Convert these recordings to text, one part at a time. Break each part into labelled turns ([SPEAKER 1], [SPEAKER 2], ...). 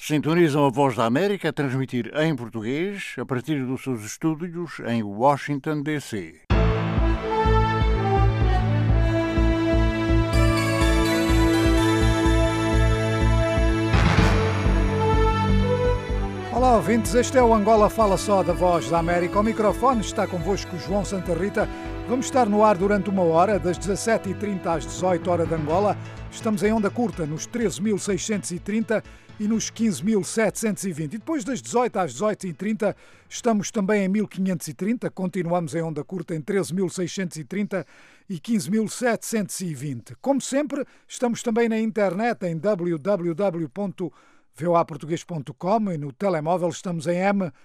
[SPEAKER 1] Sintonizam a Voz da América a transmitir em português a partir dos seus estúdios em Washington, D.C.
[SPEAKER 2] Olá, ouvintes. Este é o Angola Fala Só da Voz da América. Ao microfone está convosco João Santa Rita. Vamos estar no ar durante uma hora, das 17h30 às 18 horas de Angola. Estamos em onda curta nos 13.630 e nos 15.720. E depois das 18 às 18h30 estamos também em 1530. Continuamos em onda curta em 13.630 e 15.720. Como sempre, estamos também na internet em www.voaportugues.com e no telemóvel estamos em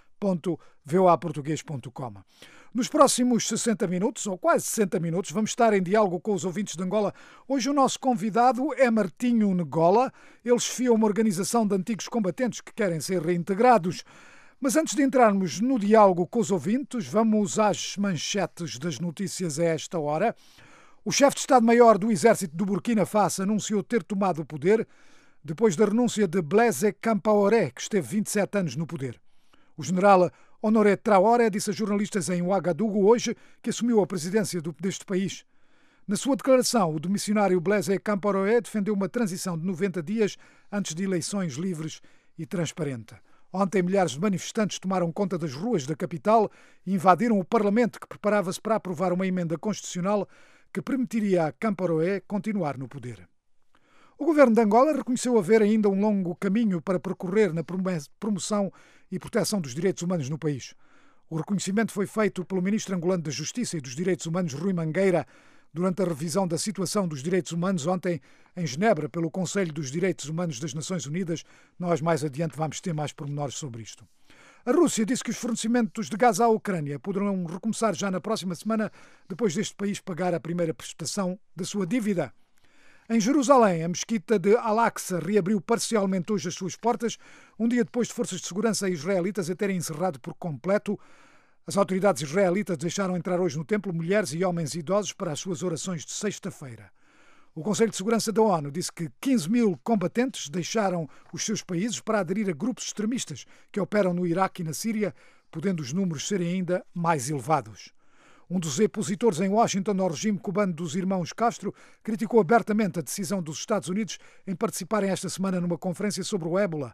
[SPEAKER 2] m.voaportugues.com. Nos próximos 60 minutos, ou quase 60 minutos, vamos estar em diálogo com os ouvintes de Angola. Hoje o nosso convidado é Martinho Ngola. Ele chefia uma organização de antigos combatentes que querem ser reintegrados. Mas antes de entrarmos no diálogo com os ouvintes, vamos às manchetes das notícias a esta hora. O chefe de Estado-Maior do Exército do Burkina Faso anunciou ter tomado o poder depois da renúncia de Blaise Compaoré, que esteve 27 anos no poder. O general Honoré Traoré disse a jornalistas em Ouagadougou hoje que assumiu a presidência deste país. Na sua declaração, o demissionário Blaise Compaoré defendeu uma transição de 90 dias antes de eleições livres e transparentes. Ontem, milhares de manifestantes tomaram conta das ruas da capital e invadiram o Parlamento, que preparava-se para aprovar uma emenda constitucional que permitiria a Compaoré continuar no poder. O governo de Angola reconheceu haver ainda um longo caminho para percorrer na promoção e proteção dos direitos humanos no país. O reconhecimento foi feito pelo ministro angolano da Justiça e dos Direitos Humanos, Rui Mangueira, durante a revisão da situação dos direitos humanos ontem em Genebra, pelo Conselho dos Direitos Humanos das Nações Unidas. Nós mais adiante vamos ter mais pormenores sobre isto. A Rússia disse que os fornecimentos de gás à Ucrânia poderão recomeçar já na próxima semana, depois deste país pagar a primeira prestação da sua dívida. Em Jerusalém, a mesquita de Al-Aqsa reabriu parcialmente hoje as suas portas, um dia depois de forças de segurança israelitas a terem encerrado por completo. As autoridades israelitas deixaram entrar hoje no templo mulheres e homens idosos para as suas orações de sexta-feira. O Conselho de Segurança da ONU disse que 15 mil combatentes deixaram os seus países para aderir a grupos extremistas que operam no Iraque e na Síria, podendo os números serem ainda mais elevados. Um dos opositores em Washington ao regime cubano dos irmãos Castro criticou abertamente a decisão dos Estados Unidos em participarem esta semana numa conferência sobre o ébola.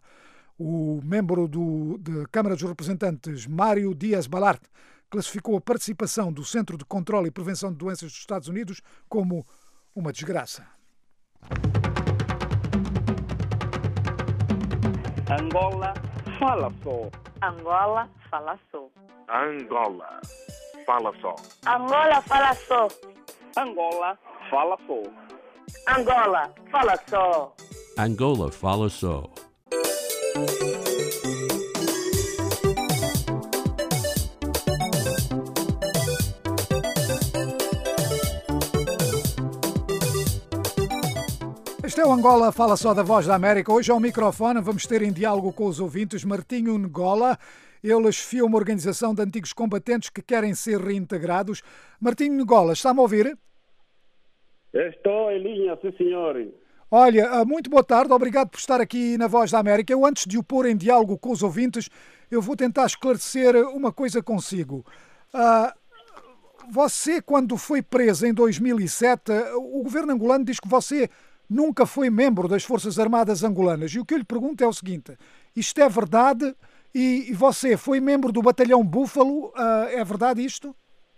[SPEAKER 2] O membro da Câmara dos Representantes, Mário Dias-Balart, classificou a participação do Centro de Controlo e Prevenção de Doenças dos Estados Unidos como uma desgraça.
[SPEAKER 3] Angola fala só.
[SPEAKER 4] Angola fala só.
[SPEAKER 5] Angola fala só.
[SPEAKER 4] Angola fala só.
[SPEAKER 3] Angola fala só.
[SPEAKER 4] Angola fala só.
[SPEAKER 6] Angola fala só.
[SPEAKER 2] Este é o Angola Fala Só da Voz da América. Hoje ao microfone vamos ter em diálogo com os ouvintes Martinho Ngola. Ele chefia uma organização de antigos combatentes que querem ser reintegrados. Martinho Ngola, está-me a ouvir?
[SPEAKER 3] Estou em linha, sim senhor.
[SPEAKER 2] Olha, muito boa tarde, obrigado por estar aqui na Voz da América. Eu, antes de o pôr em diálogo com os ouvintes, eu vou tentar esclarecer uma coisa consigo. Você, quando foi preso em 2007, o governo angolano diz que você nunca foi membro das Forças Armadas angolanas. E o que eu lhe pergunto é o seguinte, isto é verdade? E você foi membro do Batalhão Búfalo, é verdade isto?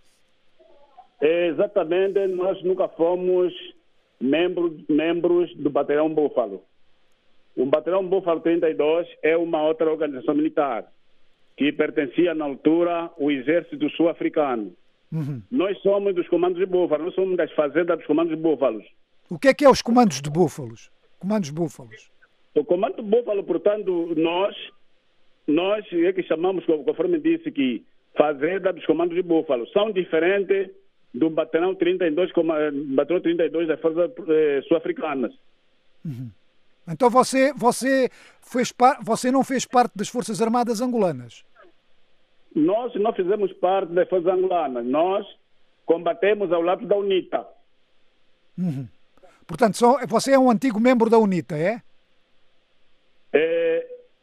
[SPEAKER 3] Exatamente, nós nunca fomos membros do Batalhão Búfalo. O Batalhão Búfalo 32 é uma outra organização militar que pertencia na altura ao Exército Sul-Africano.
[SPEAKER 2] Uhum.
[SPEAKER 3] Nós somos dos comandos de Búfalo, nós somos das fazendas dos comandos de Búfalos.
[SPEAKER 2] O que é os comandos de Búfalos? Comandos Búfalos.
[SPEAKER 3] O comando de Búfalo, portanto, nós é que chamamos, conforme disse, que fazenda dos comandos de Búfalo. São diferentes do Batalhão 32, Batalhão 32 das Forças Sul-Africanas.
[SPEAKER 2] Uhum. Então você não fez parte das Forças Armadas angolanas?
[SPEAKER 3] Nós não fizemos parte das Forças Angolanas. Nós combatemos ao lado da UNITA.
[SPEAKER 2] Uhum. Portanto, você é um antigo membro da UNITA, é?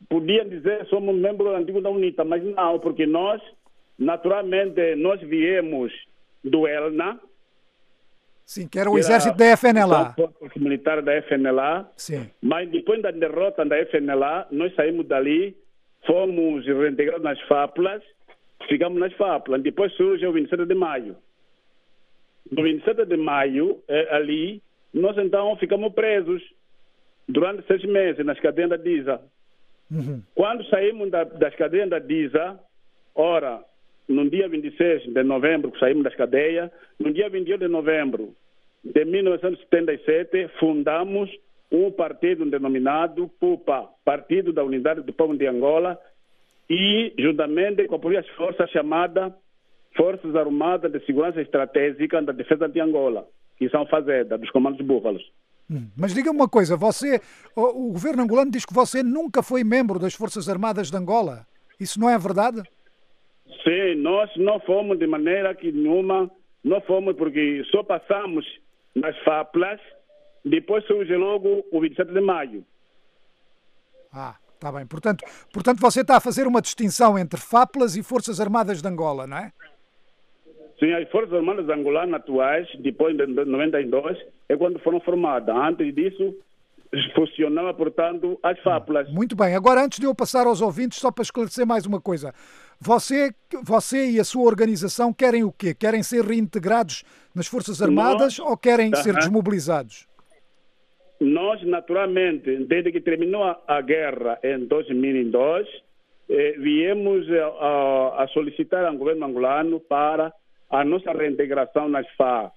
[SPEAKER 3] podiam dizer que somos membros antigos da UNITA, mas não, porque nós, naturalmente, nós viemos do ELNA.
[SPEAKER 2] Sim, que era o exército da FNLA.
[SPEAKER 3] Forças militares da FNLA.
[SPEAKER 2] Sim.
[SPEAKER 3] Mas depois da derrota da FNLA, nós saímos dali, fomos reintegrados nas FAPLAs, ficamos nas FAPLAs. Depois surge o 27 de maio. No 27 de maio, ali, nós então ficamos presos durante 6 meses nas cadeias da DISA. Quando saímos das cadeias da DISA, ora, no dia 26 de novembro que saímos das cadeias, no dia 28 de novembro de 1977, fundamos um partido denominado PUPA, Partido da Unidade do Povo de Angola, e juntamente com as forças chamadas Forças Armadas de Segurança Estratégica da Defesa de Angola, que são FAZEDA, dos Comandos de Búfalos.
[SPEAKER 2] Mas diga-me uma coisa, o governo angolano diz que você nunca foi membro das Forças Armadas de Angola. Isso não é verdade?
[SPEAKER 3] Sim, nós não fomos de maneira que nenhuma, não fomos porque só passamos nas FAPLAs, depois surge logo o 27 de maio.
[SPEAKER 2] Está bem. Portanto, você está a fazer uma distinção entre FAPLAs e Forças Armadas de Angola, não é?
[SPEAKER 3] Sim, as Forças Armadas angolanas atuais, depois de 92, é quando foram formadas. Antes disso, funcionava, portanto, as FAPLAs.
[SPEAKER 2] Muito bem. Agora, antes de eu passar aos ouvintes, só para esclarecer mais uma coisa. Você e a sua organização querem o quê? Querem ser reintegrados nas Forças Armadas ou querem ser desmobilizados?
[SPEAKER 3] Nós, naturalmente, desde que terminou a guerra em 2002, viemos a solicitar ao governo angolano para a nossa reintegração nas FARC.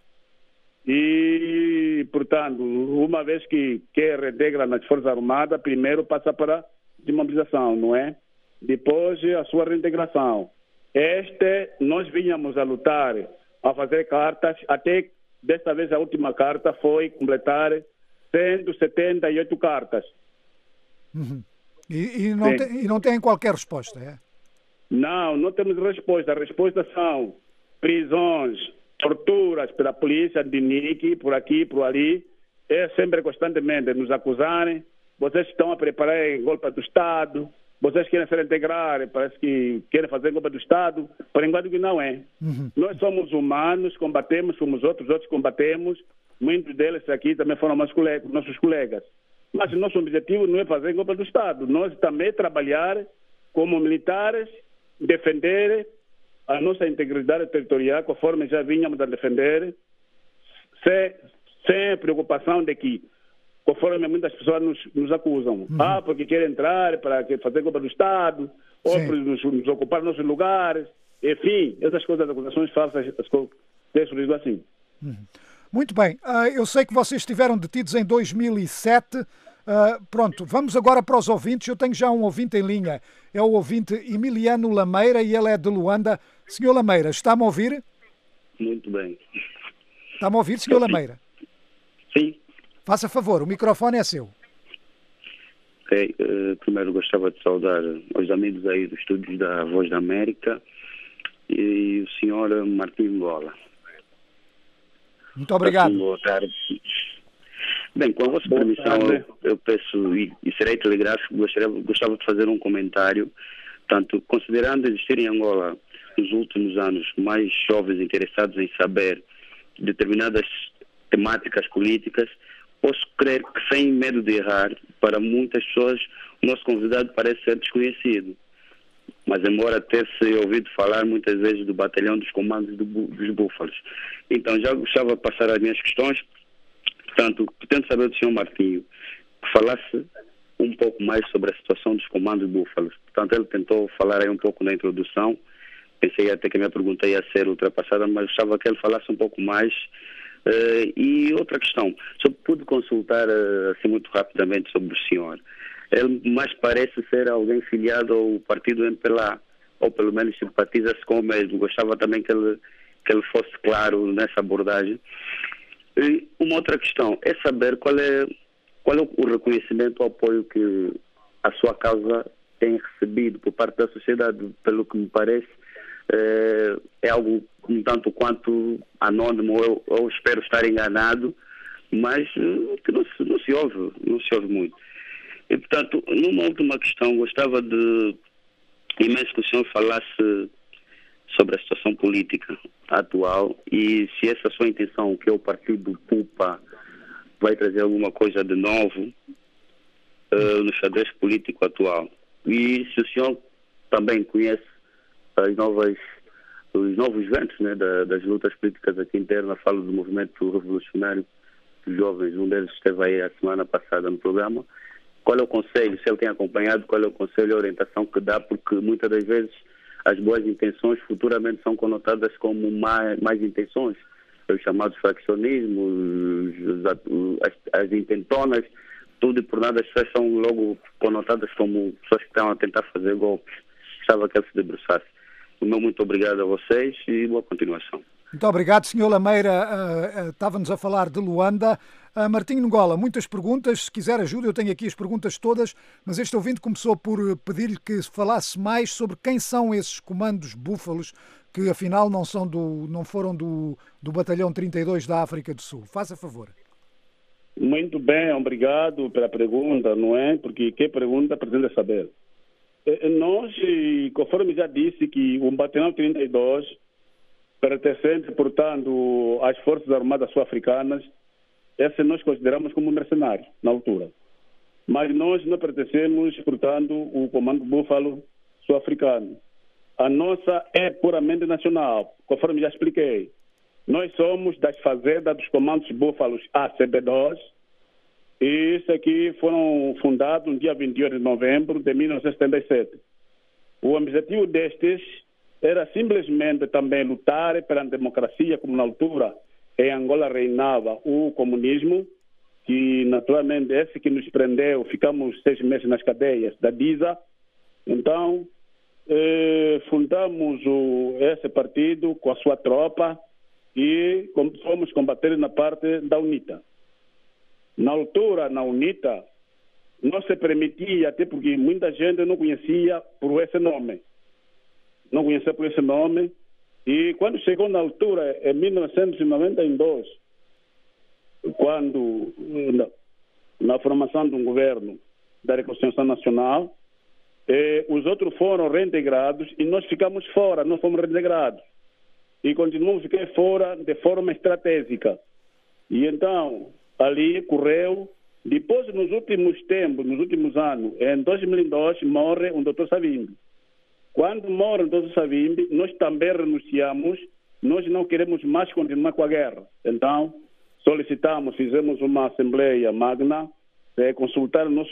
[SPEAKER 3] E, portanto, uma vez que reintegra nas Forças Armadas, primeiro passa para desmobilização, não é? Depois a sua reintegração. Nós vínhamos a lutar, a fazer cartas, até desta vez a última carta foi completar 178 cartas.
[SPEAKER 2] E não tem qualquer resposta, é?
[SPEAKER 3] Não temos resposta. A resposta são prisões, torturas pela polícia de NIC, por aqui, por ali. Sempre constantemente nos acusarem. Vocês estão a preparar golpe do Estado. Vocês querem se integrar, parece que querem fazer golpe do Estado. Por enquanto que não é. Nós somos humanos, combatemos, somos outros combatemos. Muitos deles aqui também foram nossos colegas. Mas nosso objetivo não é fazer golpe do Estado. Nós também trabalhar como militares, defender a nossa integridade territorial, conforme já vínhamos a defender, sem preocupação de que, conforme muitas pessoas nos acusam, porque querem entrar para fazer golpe do Estado, ou para nos ocupar nossos lugares, enfim, essas coisas, acusações falsas, deixo digo assim.
[SPEAKER 2] Muito bem, eu sei que vocês estiveram detidos em 2007. Pronto, vamos agora para os ouvintes. Eu tenho já um ouvinte em linha, é o ouvinte Emiliano Lameira e ele é de Luanda. Senhor Lameira, está-me a ouvir?
[SPEAKER 7] Muito bem.
[SPEAKER 2] Está-me a ouvir, senhor Lameira?
[SPEAKER 7] Sim.
[SPEAKER 2] Faça favor, o microfone é seu.
[SPEAKER 7] Ok, primeiro gostava de saudar os amigos aí dos estúdios da Voz da América e o senhor Martim Gola.
[SPEAKER 2] Muito obrigado.
[SPEAKER 7] Boa tarde. Bem, com a vossa permissão, eu peço, e serei telegráfico, gostava de fazer um comentário. Portanto, considerando existir em Angola, nos últimos anos, mais jovens interessados em saber determinadas temáticas políticas, posso crer que, sem medo de errar, para muitas pessoas, o nosso convidado parece ser desconhecido. Mas, embora ter-se ouvido falar muitas vezes do batalhão dos comandos dos Búfalos. Então, já gostava de passar as minhas questões. Portanto, pretendo saber do Sr. Martinho que falasse um pouco mais sobre a situação dos comandos Búfalos. Portanto, ele tentou falar aí um pouco na introdução. Pensei até que a minha pergunta ia ser ultrapassada, mas gostava que ele falasse um pouco mais. E outra questão, só pude consultar assim muito rapidamente sobre o senhor. Ele mais parece ser alguém filiado ao partido MPLA, ou pelo menos simpatiza-se com o mesmo. Gostava também que ele fosse claro nessa abordagem. E uma outra questão é saber qual é o reconhecimento ou apoio que a sua causa tem recebido por parte da sociedade. Pelo que me parece, é algo um tanto quanto anónimo, eu espero estar enganado, mas que não se ouve muito. E, portanto, numa última questão, gostava de imenso que o senhor falasse sobre a situação política atual e se essa sua intenção, que é o partido PUPA, vai trazer alguma coisa de novo no xadrez político atual. E se o senhor também conhece os novos ventos, né, das lutas políticas aqui internas, falo do movimento revolucionário dos jovens, um deles esteve aí a semana passada no programa. Qual é o conselho, se ele tem acompanhado, qual é o conselho e a orientação que dá, porque muitas das vezes as boas intenções futuramente são conotadas como mais intenções, os chamados faccionismos, as intentonas, tudo e por nada as pessoas são logo conotadas como pessoas que estão a tentar fazer golpes. Gostava que ele se debruçasse. O meu muito obrigado a vocês e boa continuação.
[SPEAKER 2] Muito obrigado, Sr. Lameira. Estava-nos a falar de Luanda. Martinho Ngola, muitas perguntas. Se quiser ajuda, eu tenho aqui as perguntas todas, mas este ouvinte começou por pedir-lhe que falasse mais sobre quem são esses comandos búfalos que, afinal, não foram do Batalhão 32 da África do Sul. Faça favor.
[SPEAKER 3] Muito bem, obrigado pela pergunta, não é? Porque quem pergunta pretende saber. Nós, conforme já disse, que o Batalhão 32, pertencente, portanto, às Forças Armadas Sul-Africanas, esse nós consideramos como mercenários, na altura. Mas nós não pertencemos, portanto, ao Comando Búfalo Sul-Africano. A nossa é puramente nacional, conforme já expliquei. Nós somos das fazendas dos Comandos Búfalos ACB2, e isso aqui foram fundados no dia 28 de novembro de 1977. O objetivo destes era simplesmente também lutar pela democracia, como na altura em Angola reinava o comunismo, que naturalmente esse que nos prendeu, ficamos 6 meses nas cadeias da DISA. Então, fundamos esse partido com a sua tropa e fomos combater na parte da UNITA. Na altura, na UNITA, não se permitia, até porque muita gente não conhecia por esse nome. Não conhecia por esse nome. E quando chegou na altura, em 1992, quando, na formação de um governo da Reconciliação Nacional, os outros foram reintegrados e nós ficamos fora, não fomos reintegrados. E continuamos a ficar fora de forma estratégica. E então, ali correu. Depois, nos últimos tempos, nos últimos anos, em 2002, morre o Dr. Savimbi. Quando morre o Dr. Savimbi, nós também renunciamos, nós não queremos mais continuar com a guerra. Então, solicitamos, fizemos uma assembleia magna, consultar no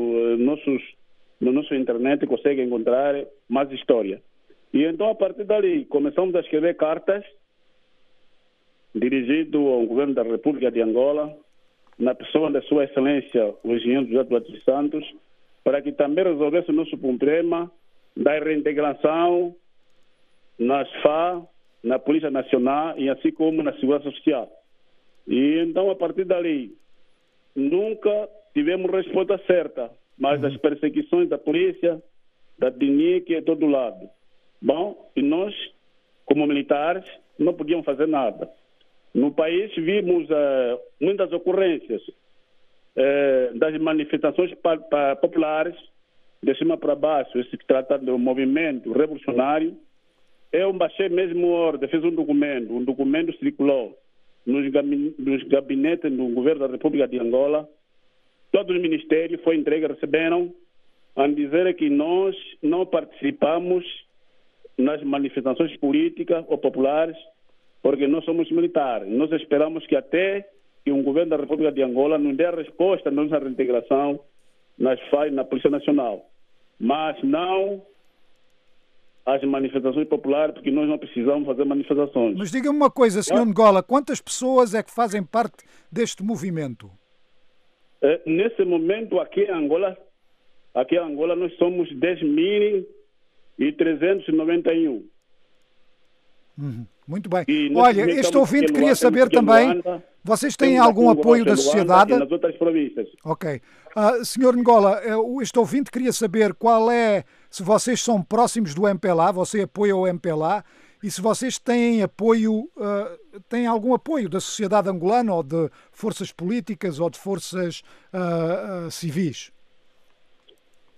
[SPEAKER 3] nosso internet, consegue encontrar mais história. E então, a partir dali, começamos a escrever cartas dirigidas ao governo da República de Angola, na pessoa da sua excelência, o engenheiro José Duarte dos Santos, para que também resolvesse o nosso problema da reintegração nas FA, na Polícia Nacional e assim como na Segurança Social. E então, a partir dali, nunca tivemos resposta certa, mas as perseguições da polícia, da DNIC, de todo lado. Bom, e nós, como militares, não podíamos fazer nada. No país vimos muitas ocorrências das manifestações populares, de cima para baixo, esse que trata do movimento revolucionário. Eu baixei mesmo ordem, fiz um documento circulou nos gabinetes do governo da República de Angola. Todos os ministérios foi entregue, receberam, a dizer que nós não participamos nas manifestações políticas ou populares, porque nós somos militares. Nós esperamos que até que o governo da República de Angola nos dê a resposta à nossa reintegração nas FAI, na Polícia Nacional. Mas não as manifestações populares, porque nós não precisamos fazer manifestações.
[SPEAKER 2] Mas diga-me uma coisa, Sr. Ngola, quantas pessoas é que fazem parte deste movimento?
[SPEAKER 3] Nesse momento, aqui em Angola, nós somos 10.391.
[SPEAKER 2] Muito bem. Olha, este ouvinte queria saber também, vocês têm algum apoio da sociedade?
[SPEAKER 3] Nas outras províncias.
[SPEAKER 2] Ok. Sr. Ngola, este ouvinte queria saber se vocês são próximos do MPLA, você apoia o MPLA, e se vocês têm algum apoio da sociedade angolana, ou de forças políticas, ou de forças civis.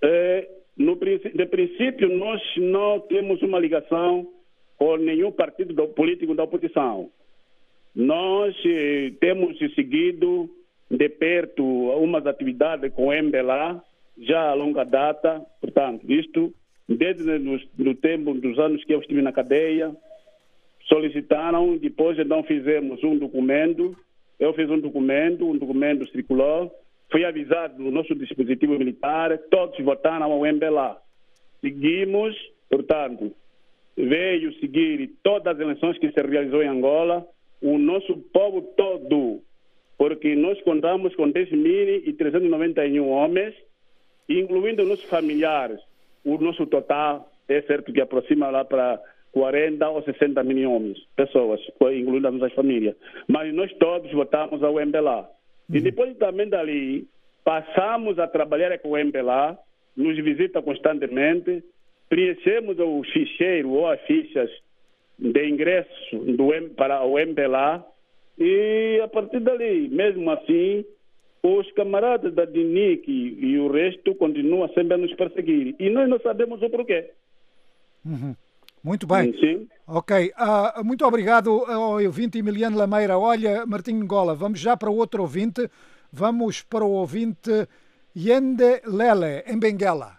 [SPEAKER 3] De princípio, nós não temos uma ligação com nenhum partido político da oposição. Nós temos seguido de perto umas atividades com o MBLA, já a longa data. Portanto, isto, desde o tempo dos anos que eu estive na cadeia, solicitaram, depois então fizemos um documento, eu fiz um documento circulou, foi avisado do nosso dispositivo militar, todos votaram ao MBLA. Seguimos, portanto, veio seguir todas as eleições que se realizou em Angola, o nosso povo todo, porque nós contamos com 10.391 homens, incluindo nossos familiares. O nosso total é certo que aproxima lá para 40 ou 60 mil homens, pessoas, incluindo as nossas famílias. Mas nós todos votamos ao MBLA. E depois também dali, passamos a trabalhar com o MBLA, nos visita constantemente, preenchemos o ficheiro ou as fichas de ingresso para o MBLA e a partir dali, mesmo assim, os camaradas da DINIC e o resto continuam sempre a nos perseguir. E nós não sabemos o porquê.
[SPEAKER 2] Muito bem.
[SPEAKER 3] Sim.
[SPEAKER 2] Ok. Muito obrigado ao ouvinte Emiliano Lameira. Olha, Martinho Ngola, vamos já para outro ouvinte. Vamos para o ouvinte Yende Lele, em Benguela.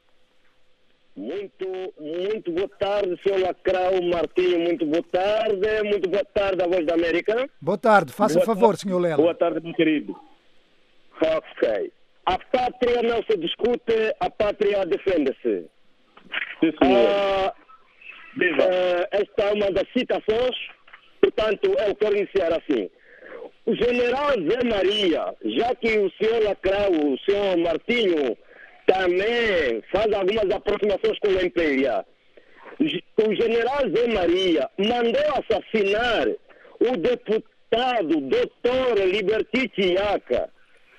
[SPEAKER 8] Muito boa tarde, Sr. Lacrau Martinho. Muito boa tarde, a Voz da América.
[SPEAKER 2] Boa tarde, faça favor, Sr. Lele.
[SPEAKER 3] Boa tarde, meu querido.
[SPEAKER 8] Ok. A pátria não se discute, a pátria defende-se.
[SPEAKER 3] Sim, senhor.
[SPEAKER 8] Esta é uma das citações, portanto, eu quero iniciar assim. O general Zé Maria, já que o senhor Lacrau, o senhor Martinho, também faz algumas aproximações com o MPLA. O general Zé Maria mandou assassinar o deputado Dr. Liberty Chiaca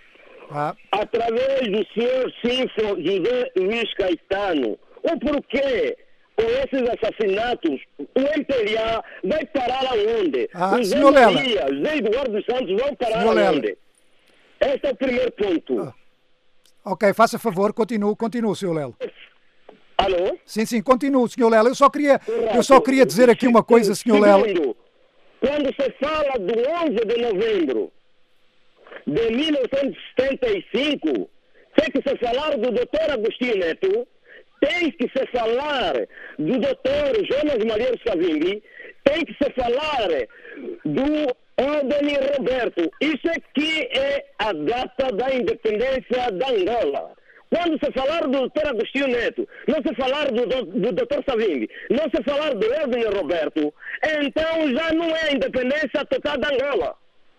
[SPEAKER 8] através do senhor Sinfo José Luiz Caetano. O porquê? Com esses assassinatos, o MPLA vai parar aonde? O Zé Maria, Zé Eduardo Santos vão parar aonde? Este é o primeiro ponto.
[SPEAKER 2] Ok, faça favor, continue, Sr. Lelo.
[SPEAKER 8] Alô?
[SPEAKER 2] Sim, continue, Sr. Lelo. Eu só queria dizer aqui uma coisa, Sr. Lelo.
[SPEAKER 8] Quando se fala do 11 de novembro de 1975, tem que se falar do Dr. Agostinho Neto, tem que se falar do Dr. Jonas Maria Savimbi, tem que se falar do Odeni Roberto. Isso aqui é a data da independência da Angola. Quando se falar do Dr. Agostinho Neto, não se falar do Dr. Savimbi, não se falar do Odeni Roberto, então já não é a independência total da Angola.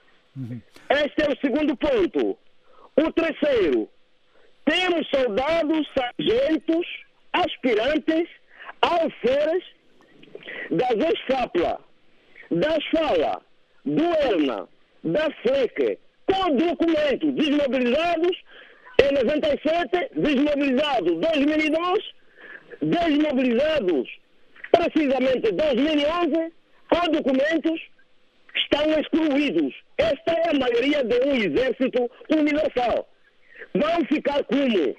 [SPEAKER 8] Este é o segundo ponto. O terceiro, temos soldados, sargentos, aspirantes, alferes das ex-FAPLA, da SFALA, do ELNA, da FLEC, com documentos desmobilizados em 97, desmobilizados em 2002, desmobilizados precisamente em 2011, com documentos que estão excluídos. Esta é a maioria de um exército universal. Vão ficar como?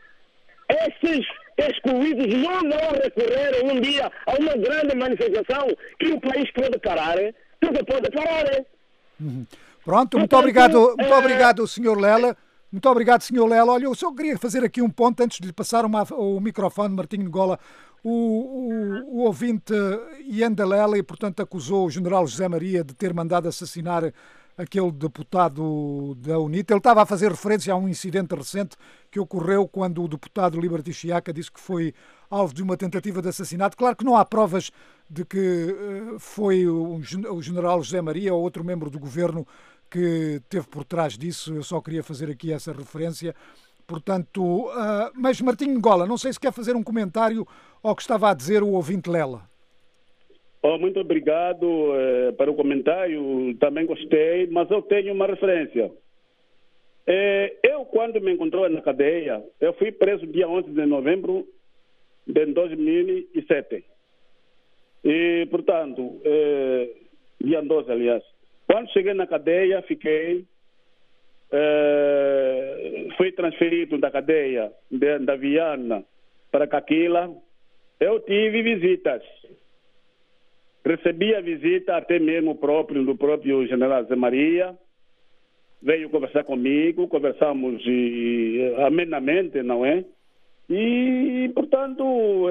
[SPEAKER 8] Esses excluídos não vão recorrer um dia a uma grande manifestação que o país pode parar, porque pode parar.
[SPEAKER 2] Pronto, muito obrigado, Sr. Lela. Muito obrigado, Sr. Lela. Olha, eu só queria fazer aqui um ponto antes de lhe passar o microfone, Martinho Ngola. O ouvinte Yanda Lela, e portanto acusou o general José Maria de ter mandado assassinar aquele deputado da UNITA. Ele estava a fazer referência a um incidente recente que ocorreu quando o deputado Liberty Chiaca disse que foi alvo de uma tentativa de assassinato. Claro que não há provas de que foi o general José Maria ou outro membro do governo que teve por trás disso. Eu só queria fazer aqui essa referência. Portanto, mas Martinho Ngola, não sei se quer fazer um comentário ao que estava a dizer o ouvinte Lela.
[SPEAKER 3] Muito obrigado para o comentário, também gostei, mas eu tenho uma referência. Eu, quando me encontrei na cadeia, eu fui preso dia 11 de novembro de 2007. E, portanto, dia 12, aliás. Quando cheguei na cadeia, fiquei fui transferido da cadeia da Viana para Caquila, eu tive visitas. Recebi a visita até mesmo do próprio general Zé Maria. Veio conversar comigo, conversamos amenamente, não é? E, portanto,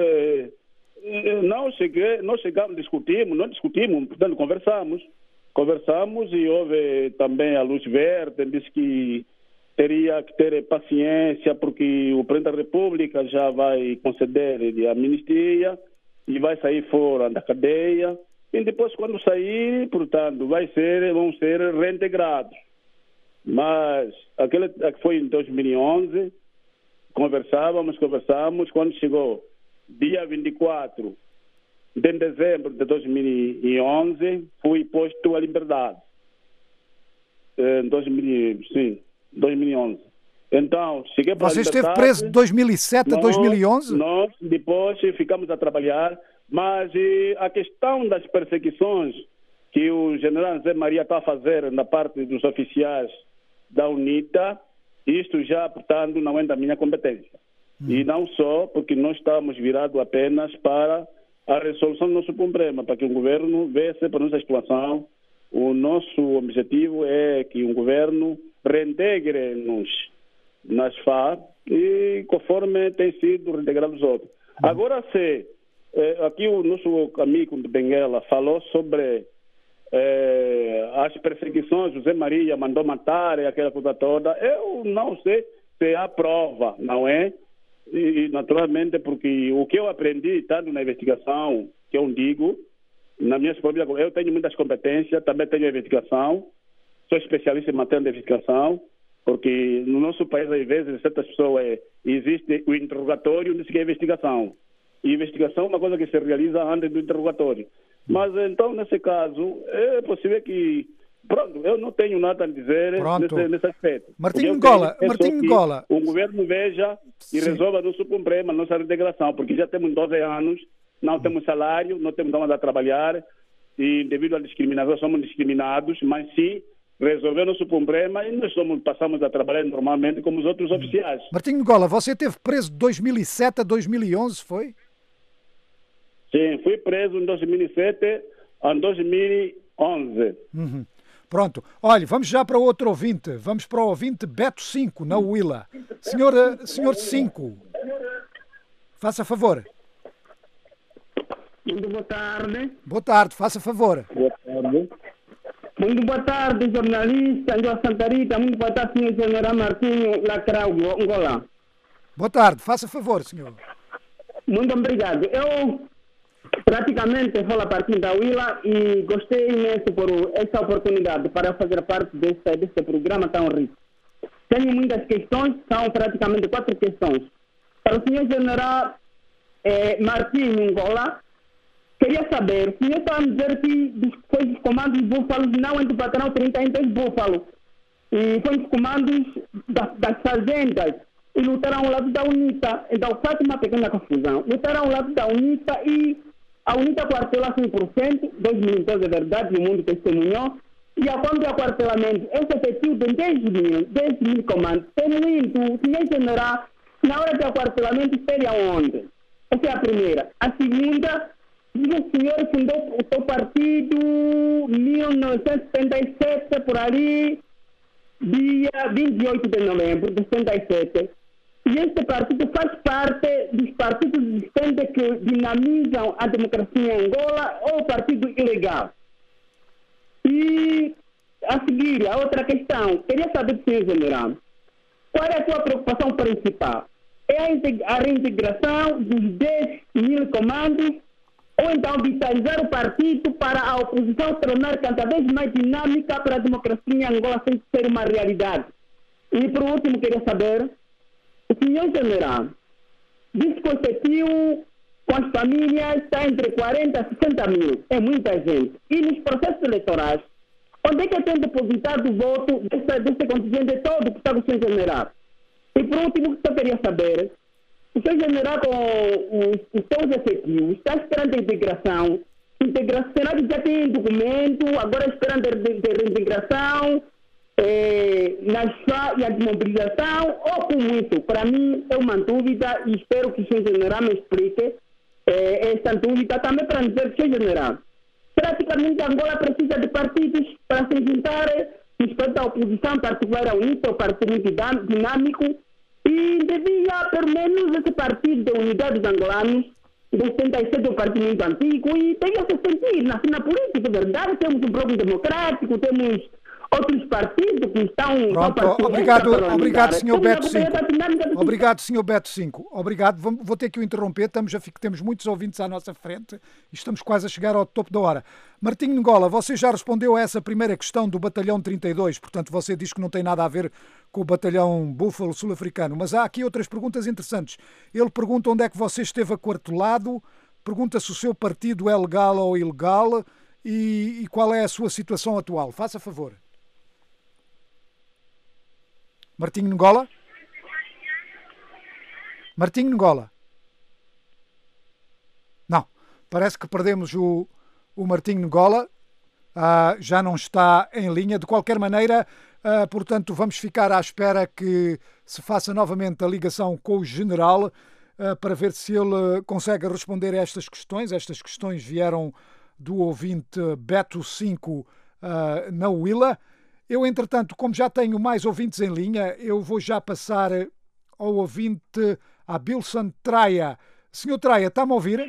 [SPEAKER 3] não chegamos, não discutimos, portanto, conversamos e houve também a luz verde, disse que teria que ter paciência porque o presidente da República já vai conceder a amnistia e vai sair fora da cadeia e depois quando sair, portanto, vão ser reintegrados. Mas aquele foi em 2011, conversamos, quando chegou dia 24 de dezembro de 2011, fui posto à liberdade. 2011. Então, cheguei para
[SPEAKER 2] Você esteve preso de 2007 a 2011?
[SPEAKER 3] Nós depois ficamos a trabalhar, mas a questão das perseguições que o general Zé Maria está a fazer na parte dos oficiais da UNITA, isto já, portanto, não é da minha competência. E não só, porque nós estamos virados apenas para a resolução do nosso problema, para que o governo veja para a nossa situação. O nosso objetivo é que o governo reintegre-nos nas FARC e conforme tem sido reintegrado os outros. Agora, se aqui o nosso amigo de Benguela falou sobre as perseguições, José Maria mandou matar, aquela coisa toda, eu não sei se há prova, não é? E naturalmente, porque o que eu aprendi, tanto na investigação, que eu digo, na minha própria, eu tenho muitas competências, também tenho investigação, sou especialista em matéria de investigação, porque no nosso país, às vezes, certas pessoas, existe o interrogatório, não se é investigação. E investigação é uma coisa que se realiza antes do interrogatório. Mas, então, nesse caso, é possível que... Pronto, eu não tenho nada a dizer nesse aspecto.
[SPEAKER 2] Martinho Ngola,
[SPEAKER 3] o governo veja e resolva nosso problema, nossa reintegração, porque já temos 12 anos, não temos salário, não temos onde trabalhar, e devido à discriminação somos discriminados, mas sim resolver nosso problema e nós passamos a trabalhar normalmente como os outros oficiais.
[SPEAKER 2] Martinho Ngola, você esteve preso de 2007 a 2011, foi?
[SPEAKER 3] Sim, fui preso em 2007 a 2011.
[SPEAKER 2] Pronto. Olha, vamos já para outro ouvinte. Vamos para o ouvinte Beto 5, na Huila. Senhor 5, faça favor.
[SPEAKER 9] Muito boa tarde.
[SPEAKER 2] Boa tarde, faça favor.
[SPEAKER 3] Boa tarde.
[SPEAKER 9] Muito boa tarde, jornalista Angela Santa Rita. Muito boa tarde, senhor general Martinho Lacrau, Angola.
[SPEAKER 2] Boa tarde, faça favor, senhor.
[SPEAKER 9] Muito obrigado. Eu praticamente falo a partir da Huila e gostei imenso por essa oportunidade para fazer parte desse programa tão rico. Tenho muitas questões, são praticamente 4 questões. Para o senhor general Martinho Ngola, queria saber, o senhor está a dizer que foi dos comandos de Búfalos, não entre o patrão 32 Búfalos, e foi dos comandos das sargentas, e lutaram ao lado da UNITA. Então faz uma pequena confusão. Lutaram ao lado da UNITA e a UNITA quartela 100%, 2012 é verdade, o mundo testemunhou, e a quando o aquartelamento é efetivo de 10 mil comandos. Muito, o senhor general, na hora do aquartelamento, esteve aonde? Essa é a primeira. A segunda, o senhor fundou o seu partido em 1977, por ali, dia 28 de novembro de 77. E este partido faz parte dos partidos existentes que dinamizam a democracia em Angola ou partido ilegal. E a seguir, a outra questão, queria saber, senhor general, qual é a sua preocupação principal? É a reintegração dos 10 mil comandos ou então vitalizar o partido para a oposição se tornar cada vez mais dinâmica para a democracia em Angola sem ser uma realidade? E por último, queria saber, o senhor general disse que o efetivo com as famílias está entre 40 a 60 mil. É muita gente. E nos processos eleitorais, onde é que tem depositado o voto desse contingente todo que está com o senhor general? E por último, eu queria saber, o senhor general com os seus efetivos está esperando a integração. Será que já tem documento, agora esperando a reintegração? na sua desmobilização ou como isso? Para mim é uma dúvida e espero que o Sr. General me explique esta dúvida também para dizer que o Sr. General, praticamente Angola precisa de partidos para se juntar respeito à oposição, particular ao UNITA, o partido dinâmico, e devia, pelo menos, esse partido de unidade dos angolanos, de 77 o partido muito antigo, e devia se sentir na cena política, verdade? Temos um bloco democrático, temos outros partidos que estão...
[SPEAKER 2] Pronto, obrigado, Sr. Beto 5. Obrigado, Sr. Beto 5. Obrigado, vou ter que o interromper, temos muitos ouvintes à nossa frente e estamos quase a chegar ao topo da hora. Martinho Ngola, você já respondeu a essa primeira questão do Batalhão 32, portanto você diz que não tem nada a ver com o Batalhão Búfalo Sul-Africano, mas há aqui outras perguntas interessantes. Ele pergunta onde é que você esteve aquartelado, pergunta se o seu partido é legal ou ilegal e qual é a sua situação atual. Faça favor. Martinho Ngola? Martinho Ngola? Não, parece que perdemos o Martinho Ngola, já não está em linha. De qualquer maneira, portanto, vamos ficar à espera que se faça novamente a ligação com o General para ver se ele consegue responder a estas questões. Estas questões vieram do ouvinte Beto 5 na Willa. Eu, entretanto, como já tenho mais ouvintes em linha, eu vou já passar ao ouvinte Abilson Traia. Senhor Traia, está-me a ouvir?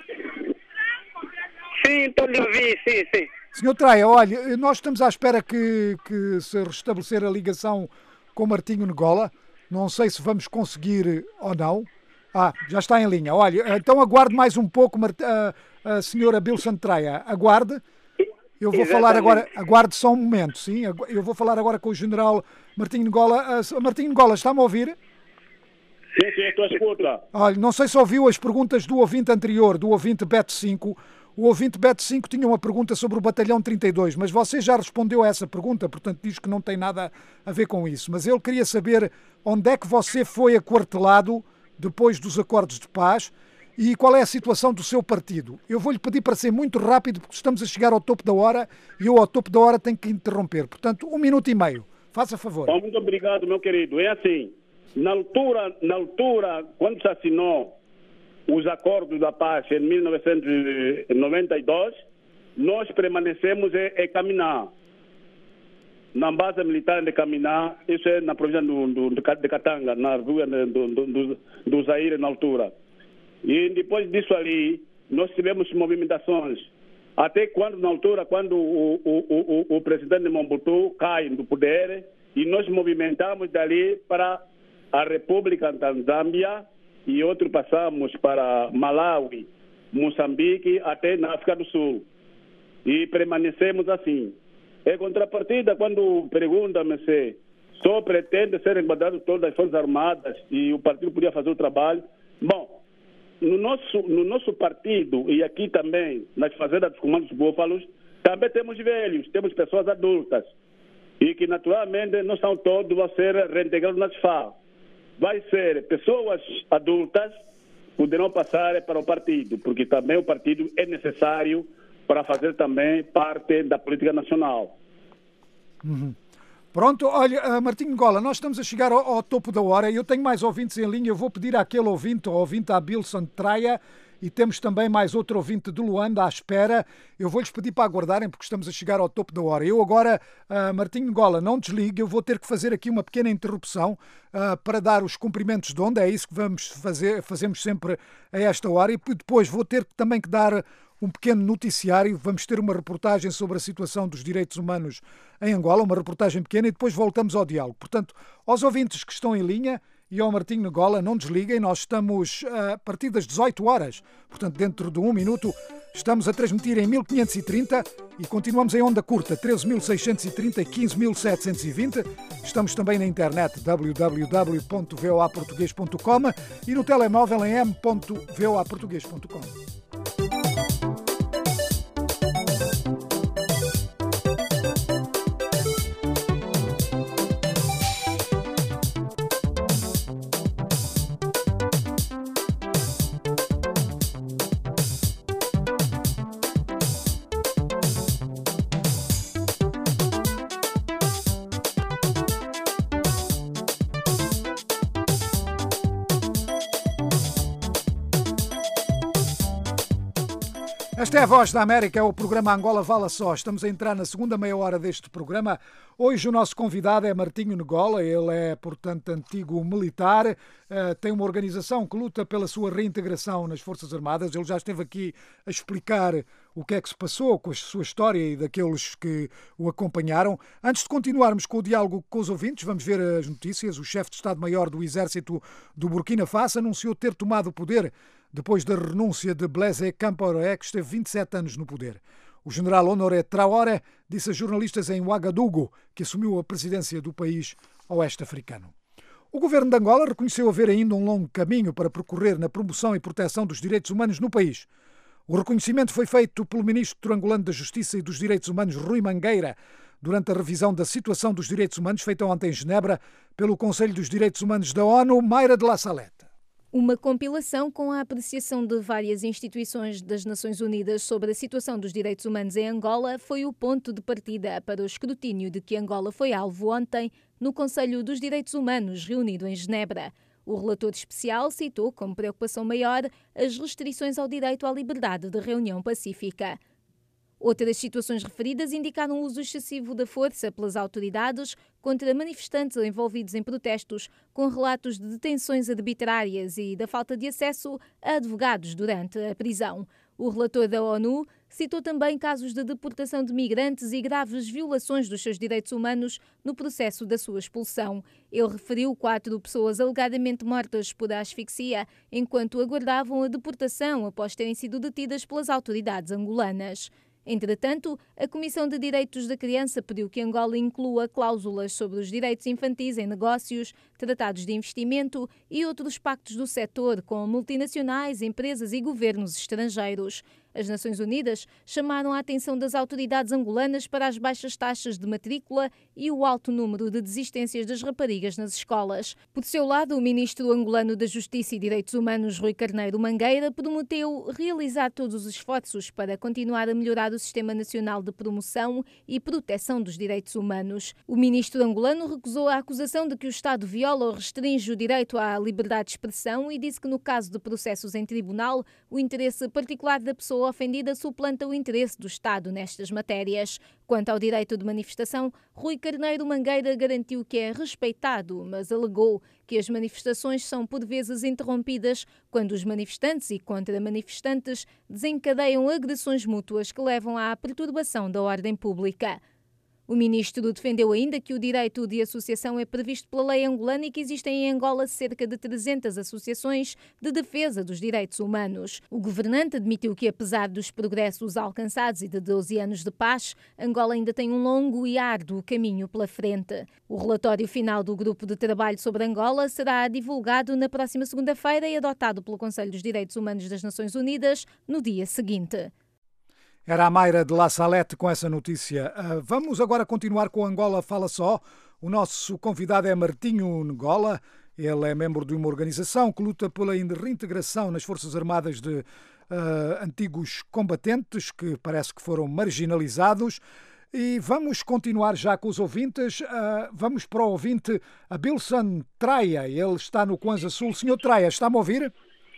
[SPEAKER 8] Sim, estou a ouvir, sim.
[SPEAKER 2] Senhor Traia, olha, nós estamos à espera que se restabelecer a ligação com Martinho Ngola. Não sei se vamos conseguir ou não. Já está em linha. Olha, então aguarde mais um pouco, a senhora Abilson Traia. Aguarde. Eu vou falar agora, aguarde só um momento, sim. Eu vou falar agora com o General Martinho Ngola. Martinho Ngola, está-me a ouvir?
[SPEAKER 3] Sim, estou a escutar.
[SPEAKER 2] Olha, não sei se ouviu as perguntas do ouvinte anterior, do ouvinte Beto 5. O ouvinte Beto 5 tinha uma pergunta sobre o Batalhão 32, mas você já respondeu a essa pergunta, portanto diz que não tem nada a ver com isso. Mas ele queria saber onde é que você foi aquartelado depois dos acordos de paz e qual é a situação do seu partido. Eu vou-lhe pedir para ser muito rápido, porque estamos a chegar ao topo da hora e eu ao topo da hora tenho que interromper. Portanto, 1 minuto e meio. Faça favor.
[SPEAKER 3] Muito obrigado, meu querido. É assim, na altura, quando se assinou os acordos da paz em 1992, nós permanecemos em Caminá, na base militar de Caminá, isso é na província de Katanga, na rua do Zaire na altura. E depois disso ali, nós tivemos movimentações. Até quando, na altura, quando o presidente Mobutu cai do poder, e nós movimentamos dali para a República da Zâmbia, e outro passamos para Malawi, Moçambique, até na África do Sul. E permanecemos assim. Em contrapartida, quando pergunta-me se só pretende ser enquadrado todas as Forças Armadas e o partido podia fazer o trabalho, bom, no nosso partido e aqui também, nas fazendas dos comandos búfalos, também temos velhos, temos pessoas adultas e que naturalmente não são todos a ser reintegrados nas FA. Vai ser pessoas adultas poderão passar para o partido, porque também o partido é necessário para fazer também parte da política nacional.
[SPEAKER 2] Uhum. Pronto, olha, Martinho Ngola, nós estamos a chegar ao topo da hora e eu tenho mais ouvintes em linha. Eu vou pedir àquele ouvinte, ao ouvinte Abilson Traia, e temos também mais outro ouvinte de Luanda à espera. Eu vou-lhes pedir para aguardarem porque estamos a chegar ao topo da hora. Eu agora, Martinho Ngola, não desligue, eu vou ter que fazer aqui uma pequena interrupção para dar os cumprimentos de onda. É isso que fazemos sempre a esta hora, e depois vou ter também que dar um pequeno noticiário. Vamos ter uma reportagem sobre a situação dos direitos humanos em Angola, uma reportagem pequena, e depois voltamos ao diálogo. Portanto, aos ouvintes que estão em linha e ao Martinho Ngola, não desliguem, nós estamos a partir das 18 horas, portanto dentro de 1 minuto, estamos a transmitir em 1530 e continuamos em onda curta, 13.630 e 15.720. Estamos também na internet, www.voaportugues.com, e no telemóvel em m.voaportugues.com. Esta é a Voz da América, é o programa Angola Fala Só. Estamos a entrar na segunda meia hora deste programa. Hoje o nosso convidado é Martinho Ngola, ele é, portanto, antigo militar, tem uma organização que luta pela sua reintegração nas Forças Armadas. Ele já esteve aqui a explicar o que é que se passou com a sua história e daqueles que o acompanharam. Antes de continuarmos com o diálogo com os ouvintes, vamos ver as notícias. O chefe de Estado-Maior do Exército do Burkina Faso anunciou ter tomado o poder depois da renúncia de Blaise Compaoré, que esteve 27 anos no poder. O general Honoré Traoré disse a jornalistas em Ouagadougou que assumiu a presidência do país oeste-africano. O governo de Angola reconheceu haver ainda um longo caminho para percorrer na promoção e proteção dos direitos humanos no país. O reconhecimento foi feito pelo ministro angolano da Justiça e dos Direitos Humanos, Rui Mangueira, durante a revisão da situação dos direitos humanos feita ontem em Genebra pelo Conselho dos Direitos Humanos da ONU, Mayra de la Salette.
[SPEAKER 10] Uma compilação com a apreciação de várias instituições das Nações Unidas sobre a situação dos direitos humanos em Angola foi o ponto de partida para o escrutínio de que Angola foi alvo ontem no Conselho dos Direitos Humanos, reunido em Genebra. O relator especial citou como preocupação maior as restrições ao direito à liberdade de reunião pacífica. Outras situações referidas indicaram o uso excessivo da força pelas autoridades contra manifestantes envolvidos em protestos, com relatos de detenções arbitrárias e da falta de acesso a advogados durante a prisão. O relator da ONU citou também casos de deportação de migrantes e graves violações dos seus direitos humanos no processo da sua expulsão. Ele referiu 4 pessoas alegadamente mortas por asfixia enquanto aguardavam a deportação após terem sido detidas pelas autoridades angolanas. Entretanto, a Comissão de Direitos da Criança pediu que Angola inclua cláusulas sobre os direitos infantis em negócios, tratados de investimento e outros pactos do setor com multinacionais, empresas e governos estrangeiros. As Nações Unidas chamaram a atenção das autoridades angolanas para as baixas taxas de matrícula e o alto número de desistências das raparigas nas escolas. Por seu lado, o ministro angolano da Justiça e Direitos Humanos, Rui Carneiro Mangueira, prometeu realizar todos os esforços para continuar a melhorar o Sistema Nacional de Promoção e Proteção dos Direitos Humanos. O ministro angolano recusou a acusação de que o Estado viola ou restringe o direito à liberdade de expressão e disse que, no caso de processos em tribunal, o interesse particular da pessoa ofendida suplanta o interesse do Estado nestas matérias. Quanto ao direito de manifestação, Rui Carneiro Mangueira garantiu que é respeitado, mas alegou que as manifestações são por vezes interrompidas quando os manifestantes e contra-manifestantes desencadeiam agressões mútuas que levam à perturbação da ordem pública. O ministro defendeu ainda que o direito de associação é previsto pela lei angolana e que existem em Angola cerca de 300 associações de defesa dos direitos humanos. O governante admitiu que, apesar dos progressos alcançados e de 12 anos de paz, Angola ainda tem um longo e árduo caminho pela frente. O relatório final do Grupo de Trabalho sobre Angola será divulgado na próxima segunda-feira e adotado pelo Conselho dos Direitos Humanos das Nações Unidas no dia seguinte.
[SPEAKER 2] Era a Mayra de la Salette com essa notícia. Vamos agora continuar com Angola Fala Só. O nosso convidado é Martinho Ngola. Ele é membro de uma organização que luta pela reintegração nas Forças Armadas de antigos combatentes que parece que foram marginalizados. E vamos continuar já com os ouvintes. Vamos para o ouvinte Abilson Traia. Ele está no Kwanza Sul. Senhor Traia, está-me a ouvir?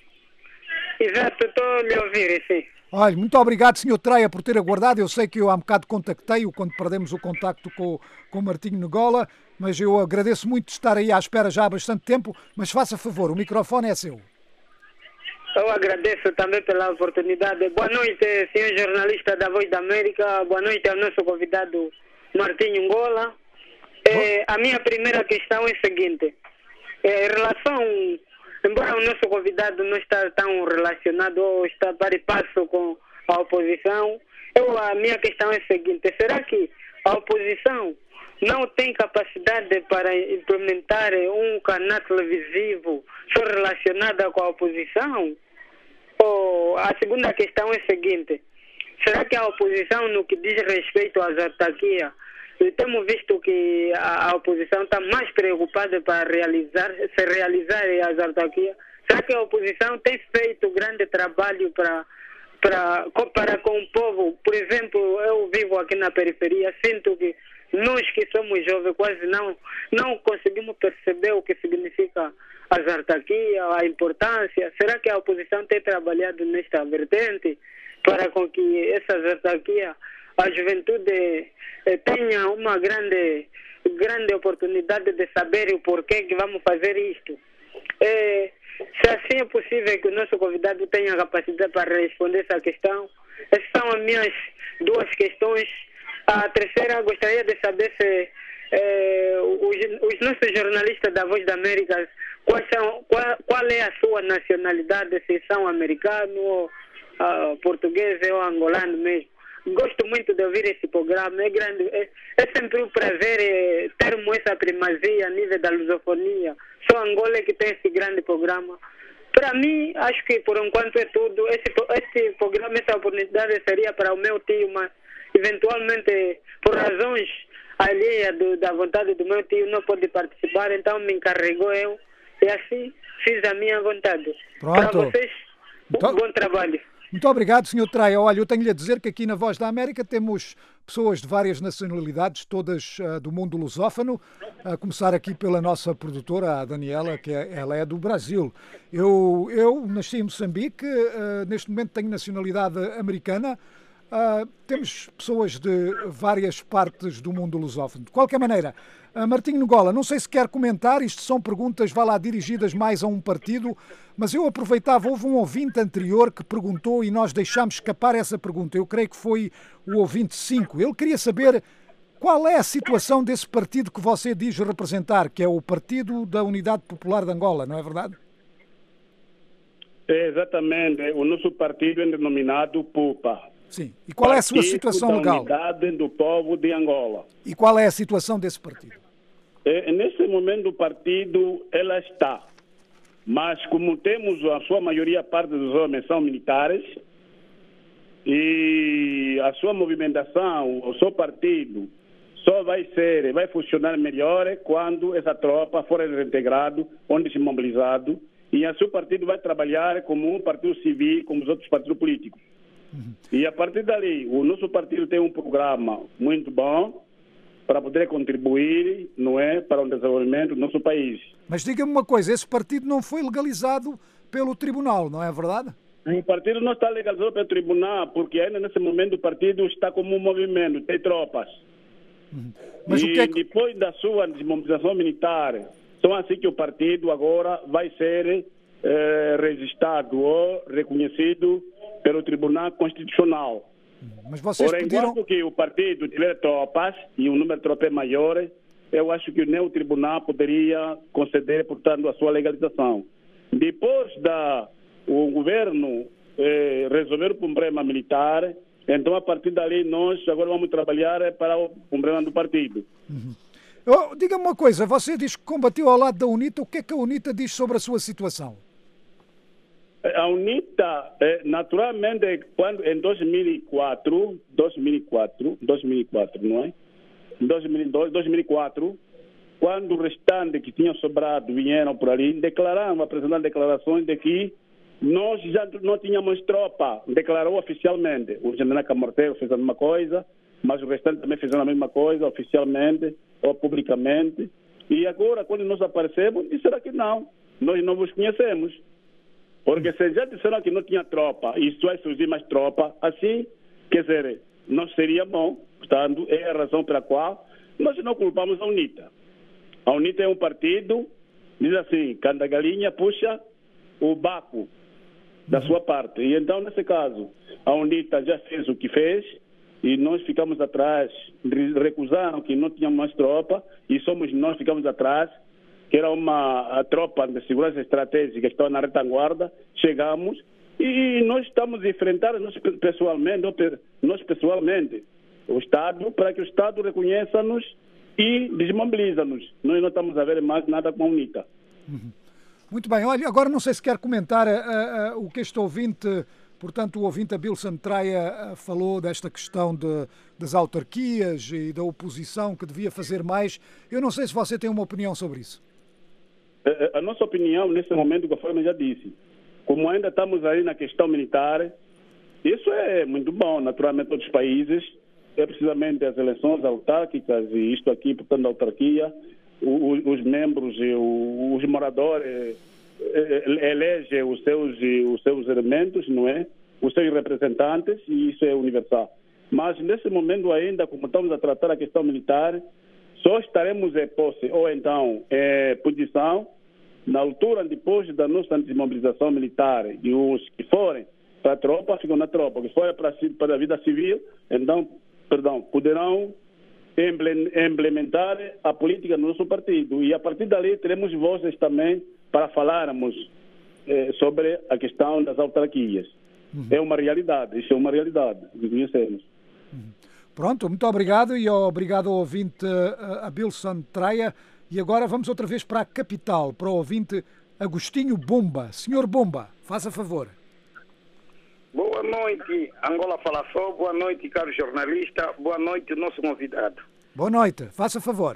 [SPEAKER 11] Exato, estou a lhe ouvir, sim.
[SPEAKER 2] Olha, muito obrigado, Sr. Traia, por ter aguardado. Eu sei que eu há um bocado contactei-o quando perdemos o contacto com o Martinho Ngola, mas eu agradeço muito de estar aí à espera já há bastante tempo, mas faça favor, o microfone é seu.
[SPEAKER 11] Eu agradeço também pela oportunidade. Boa noite, senhor jornalista da Voz da América. Boa noite ao nosso convidado Martinho Ngola. A minha primeira questão é a seguinte. Em relação... Embora o nosso convidado não está tão relacionado ou está para e passo com a oposição, a minha questão é a seguinte: será que a oposição não tem capacidade para implementar um canal televisivo só relacionado com a oposição? Ou a segunda questão é a seguinte: será que a oposição, no que diz respeito às autarquias, temos visto que a oposição está mais preocupada para realizar as autarquias? Será que a oposição tem feito grande trabalho para com o povo? Por exemplo, eu vivo aqui na periferia, sinto que nós que somos jovens quase não conseguimos perceber o que significa as autarquias, a importância. Será que a oposição tem trabalhado nesta vertente? para com que essas autarquias, a juventude tenha uma grande oportunidade de saber o porquê que vamos fazer isto. Se assim é possível que o nosso convidado tenha capacidade para responder essa questão. Essas são as minhas duas questões. A terceira, gostaria de saber se os nossos jornalistas da Voz da América, qual é a sua nacionalidade, se são americanos, ou portugueses ou angolanos mesmo. Gosto muito de ouvir esse programa, é sempre um prazer termos essa primazia a nível da lusofonia. Só Angola que tem esse grande programa. Para mim, acho que por enquanto é tudo. Esse programa, essa oportunidade seria para o meu tio, mas eventualmente, por razões alheias da vontade do meu tio, não pode participar, então me encarregou eu e assim fiz a minha vontade. Para vocês, bom trabalho.
[SPEAKER 2] Muito obrigado, Sr. Traia. Olha, eu tenho-lhe a dizer que aqui na Voz da América temos pessoas de várias nacionalidades, todas do mundo lusófono, a começar aqui pela nossa produtora, a Daniela, que ela é do Brasil. Eu nasci em Moçambique, neste momento tenho nacionalidade americana. Temos pessoas de várias partes do mundo lusófono. De qualquer maneira, Martinho Ngola, não sei se quer comentar, isto são perguntas, vá lá, dirigidas mais a um partido, mas eu aproveitava, houve um ouvinte anterior que perguntou e nós deixámos escapar essa pergunta, eu creio que foi o ouvinte 5. Ele queria saber qual é a situação desse partido que você diz representar, que é o Partido da Unidade Popular de Angola, não é verdade?
[SPEAKER 3] Exatamente, o nosso partido é denominado PUPA.
[SPEAKER 2] Sim. E qual é a sua situação legal?
[SPEAKER 3] Partido da Unidade do Povo de Angola.
[SPEAKER 2] E qual é a situação desse partido?
[SPEAKER 3] Nesse momento o partido, ela está. Mas como temos a sua maioria parte dos homens são militares, e a sua movimentação, o seu partido, só vai funcionar melhor quando essa tropa for reintegrado, onde se mobilizado, e o seu partido vai trabalhar como um partido civil, como os outros partidos políticos. E a partir dali, o nosso partido tem um programa muito bom para poder contribuir, não é, para o desenvolvimento do nosso país.
[SPEAKER 2] Mas diga-me uma coisa, esse partido não foi legalizado pelo tribunal, não é verdade?
[SPEAKER 3] O partido não está legalizado pelo tribunal, porque ainda nesse momento o partido está como um movimento, tem tropas.
[SPEAKER 2] Mas
[SPEAKER 3] e depois da sua desmobilização militar, são assim que o partido agora vai ser registrado ou reconhecido pelo Tribunal Constitucional.
[SPEAKER 2] Mas vocês
[SPEAKER 3] enquanto que o partido tiver tropas e o número de tropas é maior, eu acho que nem o tribunal poderia conceder, portanto, a sua legalização. Depois o governo resolver o problema militar, então a partir dali nós agora vamos trabalhar para o problema do partido.
[SPEAKER 2] Diga-me uma coisa, você diz que combateu ao lado da UNITA, o que é que a UNITA diz sobre a sua situação?
[SPEAKER 3] A UNITA, naturalmente, quando em 2004, não é? Em 2004, quando o restante que tinha sobrado vieram por ali, apresentaram declarações de que nós já não tínhamos tropa, declarou oficialmente. O general Camorteiro fez a mesma coisa, mas o restante também fizeram a mesma coisa, oficialmente ou publicamente. E agora, quando nós aparecemos, disseram que não, nós não vos conhecemos. Porque se já disseram que não tinha tropa, e isso vai surgir mais tropa, assim, quer dizer, não seria bom. Portanto, é a razão pela qual nós não culpamos a UNITA. A UNITA é um partido, diz assim, cada galinha puxa o baco da sua parte. E então, nesse caso, a UNITA já fez o que fez, e nós ficamos atrás, recusaram que não tínhamos mais tropa, e somos nós que ficamos atrás, que era uma tropa de segurança estratégica que estava na retaguarda, chegamos e nós estamos a enfrentar nós pessoalmente o Estado, para que o Estado reconheça-nos e desmobiliza-nos. Nós não estamos a ver mais nada com a UNITA.
[SPEAKER 2] Muito bem, olha, agora não sei se quer comentar o que este ouvinte, portanto o ouvinte Abilson Traia falou desta questão das autarquias e da oposição que devia fazer mais. Eu não sei se você tem uma opinião sobre isso.
[SPEAKER 3] A nossa opinião, nesse momento, conforme eu já disse, como ainda estamos aí na questão militar, isso é muito bom, naturalmente, todos os países, é precisamente as eleições autárquicas, e isto aqui, portanto, a autarquia, os membros e os moradores elegem os seus elementos, não é? os seus representantes, e isso é universal. Mas nesse momento ainda, como estamos a tratar a questão militar, só estaremos em posse ou então em posição na altura depois da nossa desmobilização militar, e os que forem para a tropa ficam na tropa, os que forem para a vida civil, então, poderão implementar a política do nosso partido, e a partir dali teremos vozes também para falarmos sobre a questão das autarquias. É uma realidade, isso é uma realidade, reconhecemos.
[SPEAKER 2] Pronto, muito obrigado, e obrigado ao ouvinte Abilson Traia. E agora vamos outra vez para a capital, para o ouvinte Agostinho Bomba. Senhor Bomba, faça favor.
[SPEAKER 12] Boa noite, Angola Fala Só. Boa noite, caro jornalista. Boa noite, nosso convidado.
[SPEAKER 2] Boa noite, faça favor.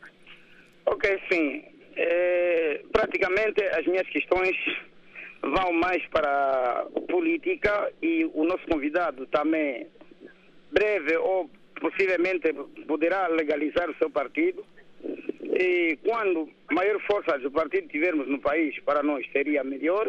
[SPEAKER 12] Ok, sim. Praticamente as minhas questões vão mais para a política, e o nosso convidado também, breve ou possivelmente, poderá legalizar o seu partido. E quando maior força do partido tivermos no país, para nós seria melhor.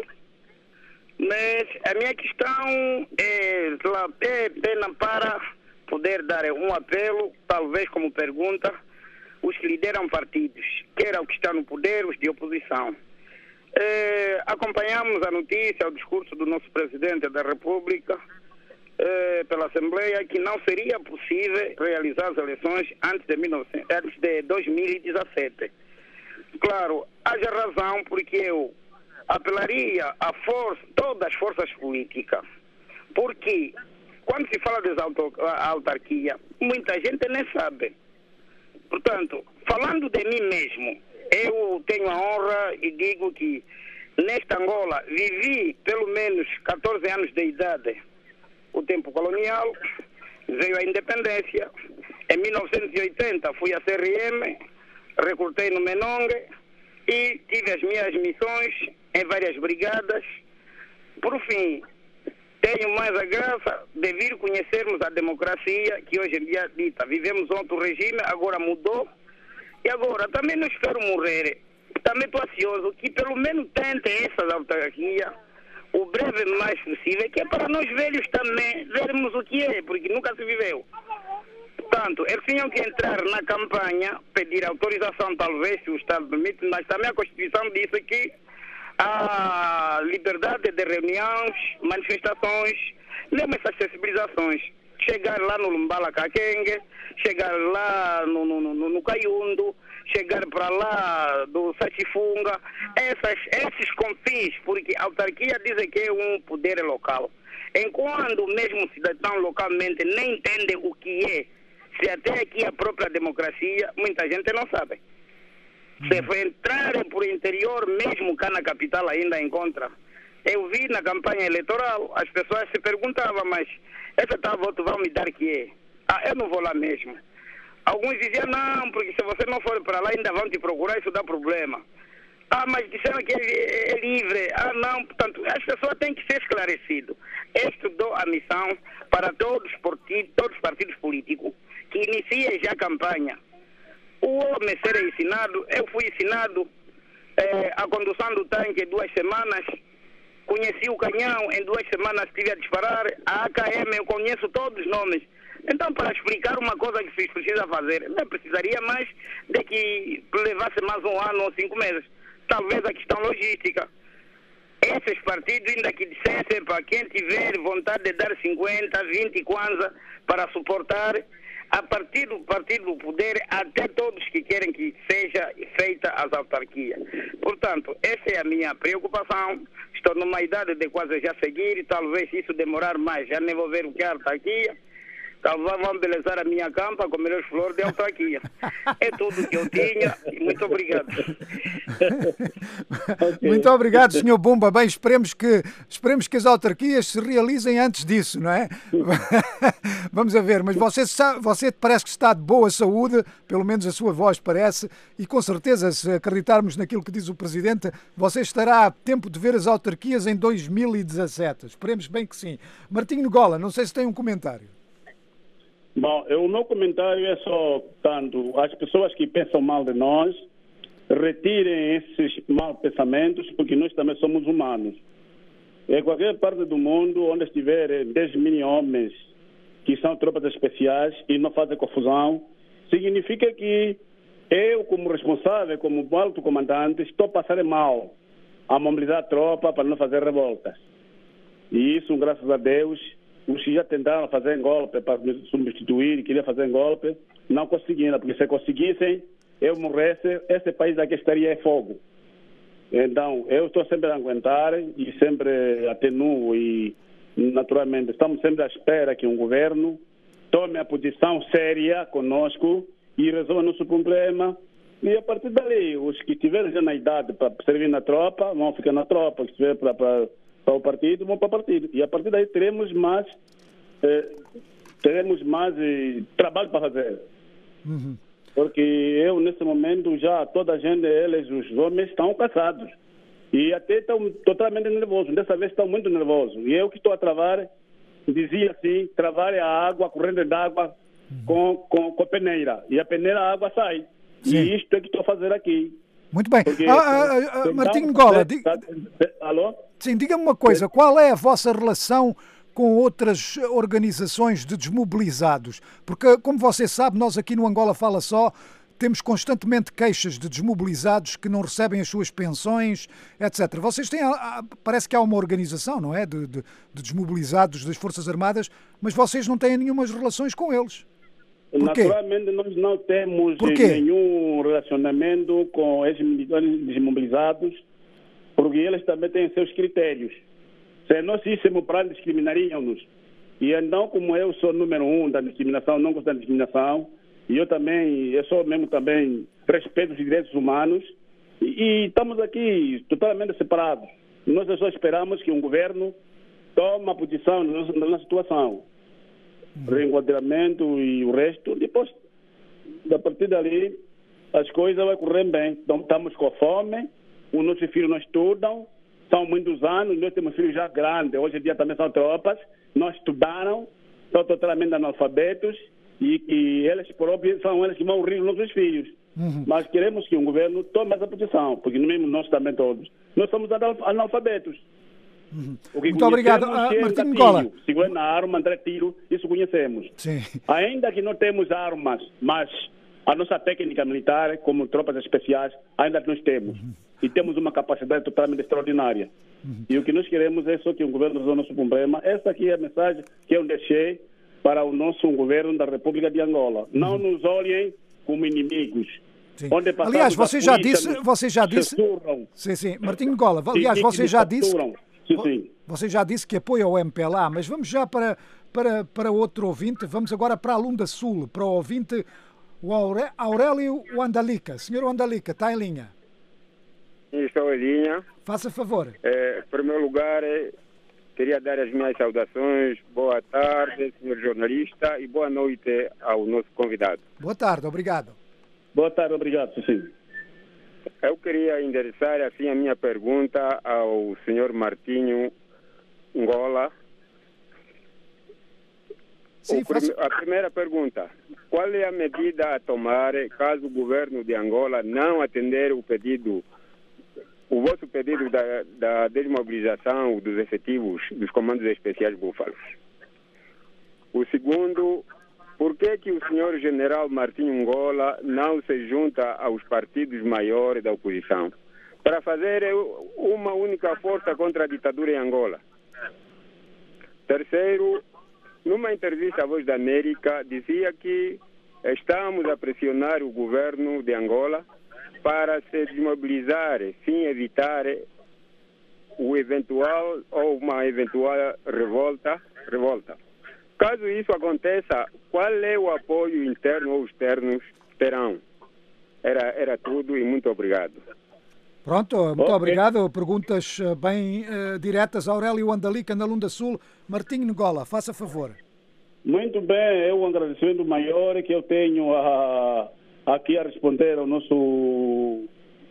[SPEAKER 12] Mas a minha questão é pena para poder dar um apelo, talvez como pergunta, os que lideram partidos, quer o que está no poder, os de oposição. Acompanhamos a notícia, o discurso do nosso presidente da República pela Assembleia, que não seria possível realizar as eleições antes de 2017. Claro, haja razão, porque eu apelaria a todas as forças políticas, porque quando se fala das autarquias, muita gente nem sabe. Portanto, falando de mim mesmo, eu tenho a honra e digo que nesta Angola vivi pelo menos 14 anos de idade, o tempo colonial, veio a independência. Em 1980 fui à CRM, recrutei no Menongue e tive as minhas missões em várias brigadas. Por fim, tenho mais a graça de vir conhecermos a democracia que hoje em dia dita. Vivemos outro regime, agora mudou. E agora também não espero morrer. Também estou ansioso que pelo menos tentem essas autarquias o breve mais possível, que é para nós velhos também vermos o que é, porque nunca se viveu. Portanto, eles tinham que entrar na campanha, pedir autorização, talvez, se o Estado permite, mas também a Constituição disse que a liberdade de reuniões, manifestações, mesmo essas sensibilizações, chegar lá no Lumbala Kakengue, chegar lá no Caiundo, chegar para lá do Sachifunga, esses confins, porque a autarquia diz que é um poder local. Enquanto mesmo o cidadão localmente nem entende o que é, se até aqui a própria democracia, muita gente não sabe. Se for entrar por interior, mesmo cá na capital ainda encontra. Eu vi na campanha eleitoral, as pessoas se perguntavam, mas essa tal voto vão me dar que é? Eu não vou lá mesmo. Alguns diziam, não, porque se você não for para lá ainda vão te procurar, isso dá problema. Mas disseram que é livre. Não, portanto, as pessoas têm que ser esclarecidas. Eu dou a missão para todos os partidos políticos que iniciem já a campanha. O homem ser ensinado, eu fui ensinado a condução do tanque em 2 semanas, conheci o canhão, em 2 semanas estive a disparar, a AKM eu conheço todos os nomes. Então, para explicar uma coisa que se precisa fazer, não precisaria mais de que levasse mais 1 ano ou 5 meses. Talvez a questão logística. Esses partidos ainda que dissessem para quem tiver vontade de dar 50, 20 kwanza para suportar, a partir do partido do poder, até todos que querem que seja feita as autarquias. Portanto, essa é a minha preocupação. Estou numa idade de quase já seguir, talvez isso demorar mais, já nem vou ver o que é a autarquia. Talvez vão belezar a minha campa com melhores flores de autarquia. É tudo que eu tinha e muito obrigado.
[SPEAKER 2] Muito obrigado, Sr. Bomba. Bem, esperemos que as autarquias se realizem antes disso, não é? Vamos a ver, mas você parece que está de boa saúde, pelo menos a sua voz parece, e com certeza, se acreditarmos naquilo que diz o Presidente, você estará a tempo de ver as autarquias em 2017. Esperemos bem que sim. Martinho Ngola, não sei se tem um comentário.
[SPEAKER 3] Bom, o meu comentário é só, tanto as pessoas que pensam mal de nós, retirem esses maus pensamentos, porque nós também somos humanos. Em qualquer parte do mundo onde estiver 10 mil homens que são tropas especiais e não fazem confusão, significa que eu, como responsável, como alto comandante, estou a passar mal a mobilizar a tropa para não fazer revoltas. E isso, graças a Deus, os que já tentaram fazer golpe para me substituir, queriam fazer golpe, não conseguiram, porque se conseguissem, eu morresse, esse país aqui estaria em fogo. Então, eu estou sempre a aguentar e sempre atenuo e, naturalmente, estamos sempre à espera que um governo tome a posição séria conosco e resolva nosso problema. E a partir dali, os que tiverem já na idade para servir na tropa, vão ficar na tropa, os que tiverem para o partido, vão para o partido. E a partir daí teremos mais trabalho para fazer.
[SPEAKER 2] Uhum.
[SPEAKER 3] Porque eu, nesse momento, já toda a gente, eles, os homens, estão cansados. E até estão totalmente nervosos. Dessa vez estão muito nervosos. E eu que estou a travar, dizia assim, travar a água, a corrente d'água com a peneira. E a peneira, a água sai. Sim. E isto é que estou a fazer aqui.
[SPEAKER 2] Muito bem.
[SPEAKER 3] Porque,
[SPEAKER 2] Martinho Ngola,
[SPEAKER 3] alô?
[SPEAKER 2] Sim, diga-me uma coisa. Qual é a vossa relação com outras organizações de desmobilizados? Porque, como você sabe, nós aqui no Angola Fala Só temos constantemente queixas de desmobilizados que não recebem as suas pensões, etc. Vocês têm, parece que há uma organização, não é, de desmobilizados das Forças Armadas, mas vocês não têm nenhumas relações com eles. Porquê?
[SPEAKER 3] Naturalmente, nós não temos nenhum relacionamento com esses militares desmobilizados, porque eles também têm seus critérios. Se nós íssemos para discriminariam-nos. E então, como eu sou número 1 da discriminação, não gosto da discriminação, e eu sou mesmo também, respeito os direitos humanos, e estamos aqui totalmente separados. Nós só esperamos que um governo tome uma posição na nossa situação. Reenquadramento e o resto, depois, a partir dali, as coisas vão correr bem. Então, estamos com fome, os nossos filhos não estudam, são muitos anos, nós temos filhos já grandes, hoje em dia também são tropas, não estudaram, são totalmente analfabetos e eles próprios são eles que vão rir os nossos filhos. Mas queremos que o governo tome essa posição, porque mesmo nós também todos, nós somos analfabetos.
[SPEAKER 2] Muito obrigado. Martinho Ngola.
[SPEAKER 3] Segurando a arma, andar tiro, isso conhecemos.
[SPEAKER 2] Sim.
[SPEAKER 3] Ainda que não temos armas, mas a nossa técnica militar, como tropas especiais, ainda nós temos. E temos uma capacidade totalmente extraordinária. E o que nós queremos é só que o governo resolva o nosso problema. Essa aqui é a mensagem que eu deixei para o nosso governo da República de Angola. Não nos olhem como inimigos.
[SPEAKER 2] Aliás, você já disse... Sim, Martinho Ngola, aliás, você já disse...
[SPEAKER 3] Sim.
[SPEAKER 2] Você já disse que apoia o MPLA, mas vamos já para outro ouvinte. Vamos agora para a Lunda Sul, para o ouvinte o Aurélio Wandalika. Senhor Wandalika, está em linha?
[SPEAKER 13] Estou em linha.
[SPEAKER 2] Faça favor.
[SPEAKER 13] Em primeiro lugar, queria dar as minhas saudações. Boa tarde, senhor jornalista, e boa noite ao nosso convidado.
[SPEAKER 2] Boa tarde, obrigado.
[SPEAKER 3] Boa tarde, obrigado, sim.
[SPEAKER 13] Eu queria endereçar assim a minha pergunta ao senhor Martinho Ngola.
[SPEAKER 2] Sim,
[SPEAKER 13] a primeira pergunta: qual é a medida a tomar caso o governo de Angola não atender o vosso pedido da desmobilização dos efetivos dos comandos especiais Búfalos? O segundo: por que o senhor general Martinho Ngola não se junta aos partidos maiores da oposição para fazer uma única força contra a ditadura em Angola? Terceiro, numa entrevista à Voz da América, dizia que estamos a pressionar o governo de Angola para se desmobilizar, sem evitar uma eventual revolta. Caso isso aconteça, qual é o apoio interno ou externo terão? Era tudo e muito obrigado.
[SPEAKER 2] Pronto, muito obrigado. Perguntas bem diretas. Aurélio Wandalika, na Lunda Sul. Martinho Ngola, faça favor.
[SPEAKER 3] Muito bem, é um agradecimento maior que eu tenho aqui a responder ao nosso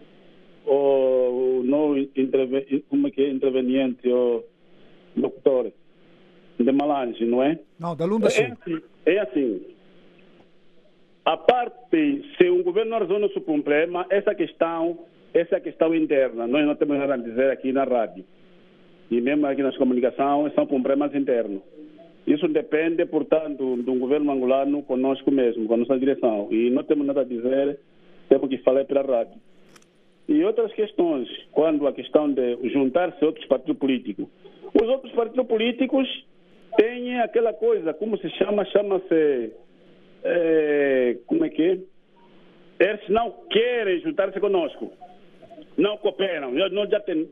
[SPEAKER 3] interveniente, o doutor de Malange, não é?
[SPEAKER 2] Não, da Lunda Sul.
[SPEAKER 3] É assim. A parte, se o governo resolve o nosso problema, essa questão interna, nós não temos nada a dizer aqui na rádio. e mesmo aqui nas comunicações, são problemas internos. Isso depende, portanto, do governo angolano conosco mesmo, com a nossa direção. E não temos nada a dizer, temos que falar pela rádio. E outras questões, quando a questão de juntar-se a outros partidos políticos. Os outros partidos políticos têm aquela coisa, como se chama? Chama-se... como é que é? Eles não querem juntar-se conosco. Não cooperam. Nós já têm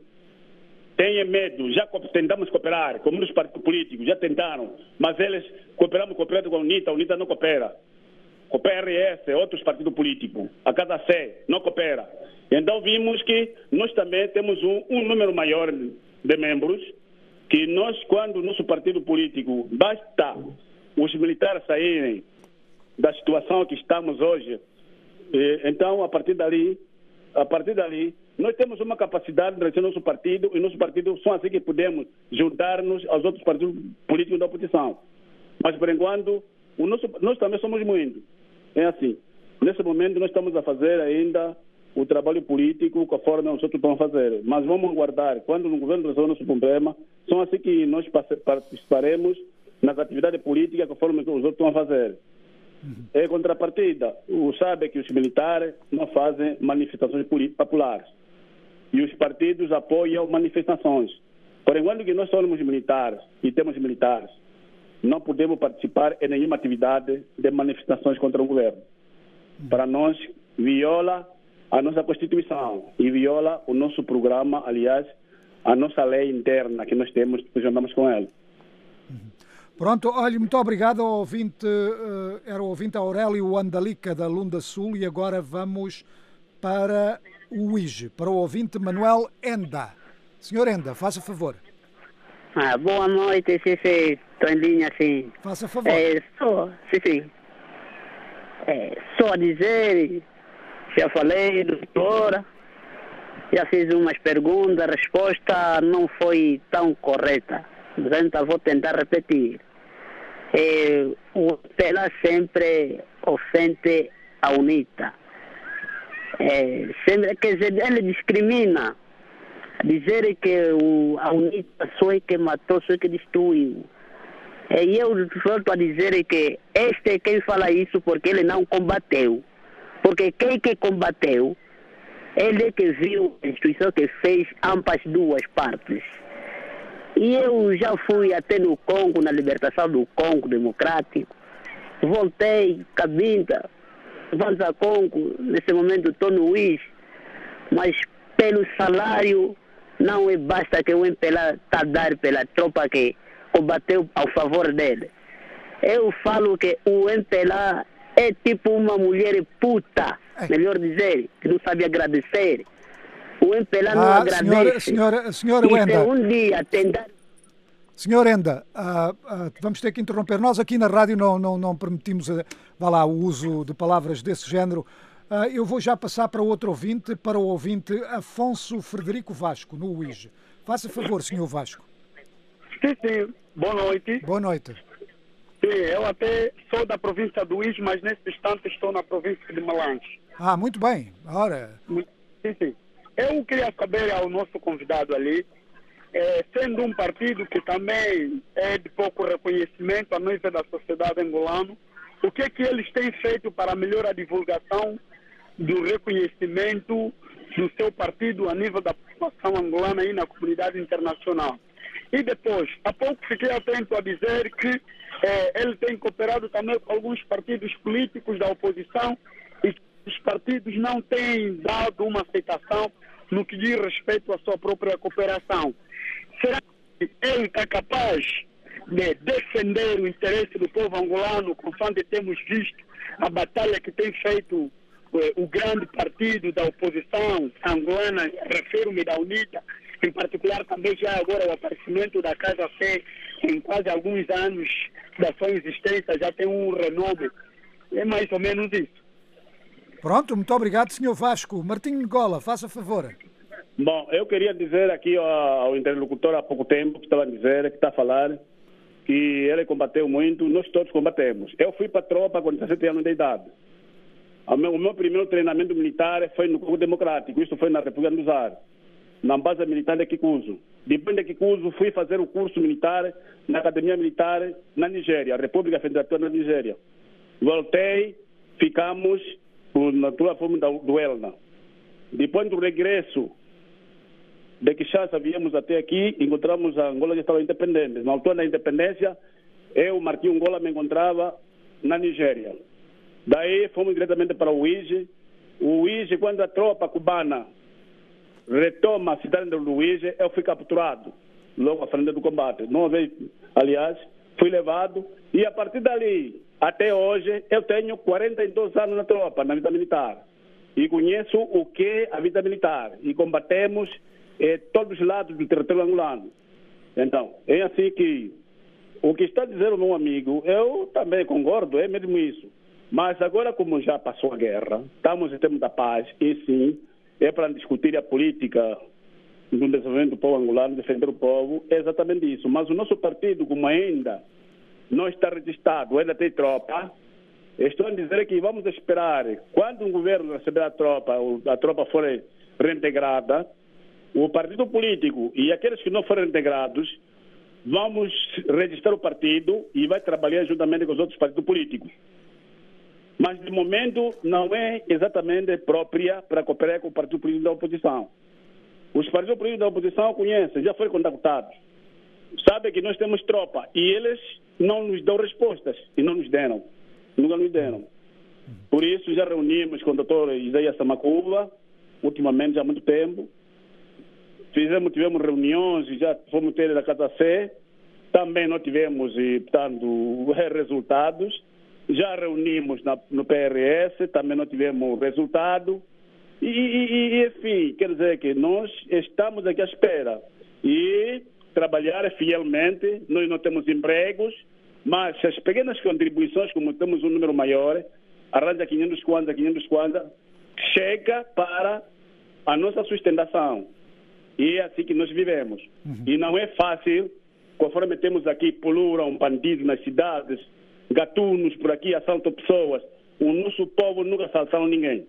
[SPEAKER 3] medo. Já tentamos cooperar com muitos partidos políticos. Já tentaram. Mas eles cooperamos com a UNITA não coopera. Com o PRS, outros partidos políticos. A Casa C não coopera. Então vimos que nós também temos um número maior de membros, que nós, quando o nosso partido político, basta os militares saírem da situação que estamos hoje, então a partir dali, nós temos uma capacidade de realizar nosso partido, e nosso partido só assim que podemos juntar-nos aos outros partidos políticos da oposição. Mas por enquanto, nós também somos muitos. É assim, nesse momento nós estamos a fazer ainda o trabalho político conforme os outros estão a fazer. Mas vamos aguardar, quando o governo resolver nosso problema, só assim que nós participaremos nas atividades políticas conforme os outros estão a fazer. Em contrapartida, sabe que os militares não fazem manifestações populares. E os partidos apoiam manifestações. Por enquanto que nós somos militares e temos militares, não podemos participar em nenhuma atividade de manifestações contra o governo. Para nós, viola a nossa Constituição e viola o nosso programa, aliás, a nossa lei interna que nós temos, que andamos com ela.
[SPEAKER 2] Pronto, olha, muito obrigado ao ouvinte, era o ouvinte Aurélio Andalica da Lunda Sul, e agora vamos para o UIJ, para o ouvinte Manuel Enda. Senhor Enda, faça favor.
[SPEAKER 14] Boa noite, sim, estou em linha, sim.
[SPEAKER 2] Faça favor.
[SPEAKER 14] Só dizer, já falei, doutora, já fiz umas perguntas, a resposta não foi tão correta. Então vou tentar repetir. O PELA sempre ofende a UNITA. Sempre, quer dizer, ele discrimina. Dizer que a UNITA só é que matou, só é que destruiu. E eu volto a dizer que este é quem fala isso porque ele não combateu. Porque quem que combateu, ele é que viu a instituição que fez ambas duas partes. E eu já fui até no Congo, na libertação do Congo Democrático. Voltei, Cabinda, vamos a Congo, nesse momento estou no UIS, mas pelo salário não é basta que o MPLA está a dar pela tropa que combateu ao favor dele. Eu falo que o MPLA é tipo uma mulher puta, melhor dizer, que não sabe agradecer. O MPLA não agradece.
[SPEAKER 2] Senhora Enda.
[SPEAKER 14] Um dia tentar...
[SPEAKER 2] Senhor Enda, vamos ter que interromper. Nós aqui na rádio não permitimos o uso de palavras desse género. Eu vou já passar para outro ouvinte, para o ouvinte Afonso Frederico Vasco, no UIJ. Faça favor, senhor Vasco.
[SPEAKER 15] Sim. Boa noite.
[SPEAKER 2] Boa noite.
[SPEAKER 15] Sim, eu até sou da província do UIJ, mas nesse instante estou na província de Malange.
[SPEAKER 2] Muito bem. Ora...
[SPEAKER 15] Sim. Eu queria saber ao nosso convidado ali, sendo um partido que também é de pouco reconhecimento a nível da sociedade angolana, o que é que eles têm feito para melhorar a divulgação do reconhecimento do seu partido a nível da população angolana e na comunidade internacional? E depois, há pouco fiquei atento a dizer que ele tem cooperado também com alguns partidos políticos da oposição e que os partidos não têm dado uma aceitação no que diz respeito à sua própria cooperação. Será que ele está capaz de defender o interesse do povo angolano, conforme temos visto a batalha que tem feito o grande partido da oposição angolana, refiro-me da UNITA, em particular também já agora o aparecimento da Casa C, em quase alguns anos da sua existência, já tem um renome. É mais ou menos isso.
[SPEAKER 2] Pronto, muito obrigado, senhor Vasco. Martinho Ngola, faça favor.
[SPEAKER 3] Bom, eu queria dizer aqui ao interlocutor há pouco tempo, que estava a dizer, que está a falar, que ele combateu muito, nós todos combatemos. Eu fui para a tropa com 17 anos de idade. O meu primeiro treinamento militar foi no Congo Democrático, isso foi na República do Zar, na base militar de Kikuzu. depois de Kikuzu, fui fazer o curso militar na Academia Militar na Nigéria, República Federativa da Nigéria. Voltei, ficamos na plataforma do ELNA. Depois do regresso de Kinshasa, viemos até aqui, encontramos a Angola já estava independente. Na altura da independência, eu, Martinho Ngola, me encontrava na Nigéria. Daí fomos diretamente para o Uíge. O Uíge, quando a tropa cubana retoma a cidade de Uíge, eu fui capturado logo à frente do combate. Não vez, aliás, fui levado e a partir dali até hoje eu tenho 42 anos na tropa, na vida militar. E conheço o que é a vida militar. E combatemos todos os lados do território angolano. Então, é assim que o que está dizendo o meu amigo, eu também concordo, é mesmo isso. Mas agora, como já passou a guerra, estamos em termos da paz, e sim, é para discutir a política do desenvolvimento do povo angolano, defender o povo, é exatamente isso. Mas o nosso partido, como ainda não está registrado, ainda tem tropa, estou a dizer que vamos esperar, quando o governo receber a tropa for reintegrada, o partido político e aqueles que não forem integrados, vamos registrar o partido e vai trabalhar juntamente com os outros partidos políticos. Mas, de momento, não é exatamente própria para cooperar com o partido político da oposição. Os partidos políticos da oposição conhecem, já foram contactados. Sabem que nós temos tropa e eles não nos dão respostas e não nos deram. Nunca nos deram. Por isso, já reunimos com o doutor Isaías Samacuva, ultimamente, já há muito tempo. Tivemos reuniões, já fomos ter na Casa C, também não tivemos, portanto, resultados. Já reunimos no PRS, também não tivemos resultado. Enfim, quer dizer que nós estamos aqui à espera e trabalhar fielmente. Nós não temos empregos, mas as pequenas contribuições, como temos um número maior, arranja 500 kwanza, chega para a nossa sustentação. E é assim que nós vivemos. E não é fácil, conforme temos aqui, puluram bandidos nas cidades, gatunos por aqui, assaltam pessoas. O nosso povo nunca assaltaram ninguém.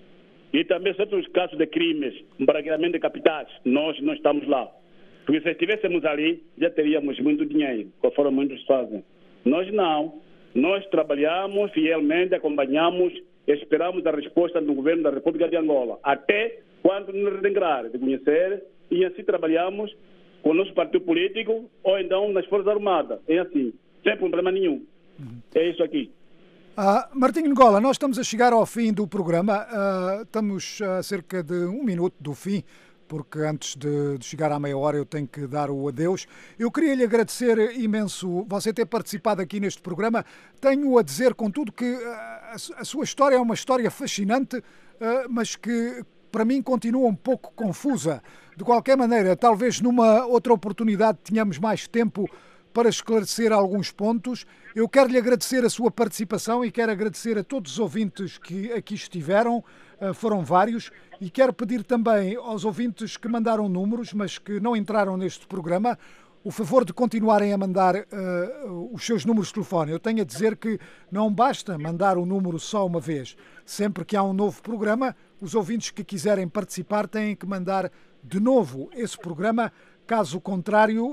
[SPEAKER 3] E também certos casos de crimes, embargadamente de capitais, nós não estamos lá. Porque se estivéssemos ali, já teríamos muito dinheiro, conforme muitos fazem. Nós não. Nós trabalhamos fielmente, acompanhamos, esperamos a resposta do governo da República de Angola, até quando nos reintegrar, de conhecer, e assim trabalhamos com o nosso partido político ou então nas Forças Armadas. É assim, sem problema nenhum. É isso aqui.
[SPEAKER 2] Martinho Ngola, nós estamos a chegar ao fim do programa. Estamos a cerca de 1 minuto do fim, porque antes de chegar à meia hora eu tenho que dar o adeus. Eu queria lhe agradecer imenso você ter participado aqui neste programa. Tenho a dizer, contudo, que a sua história é uma história fascinante, mas que para mim continua um pouco confusa. De qualquer maneira, talvez numa outra oportunidade tenhamos mais tempo para esclarecer alguns pontos. Eu quero lhe agradecer a sua participação e quero agradecer a todos os ouvintes que aqui estiveram, foram vários, e quero pedir também aos ouvintes que mandaram números, mas que não entraram neste programa, o favor de continuarem a mandar os seus números de telefone. Eu tenho a dizer que não basta mandar o número só uma vez. Sempre que há um novo programa, os ouvintes que quiserem participar têm que mandar de novo esse programa. Caso contrário,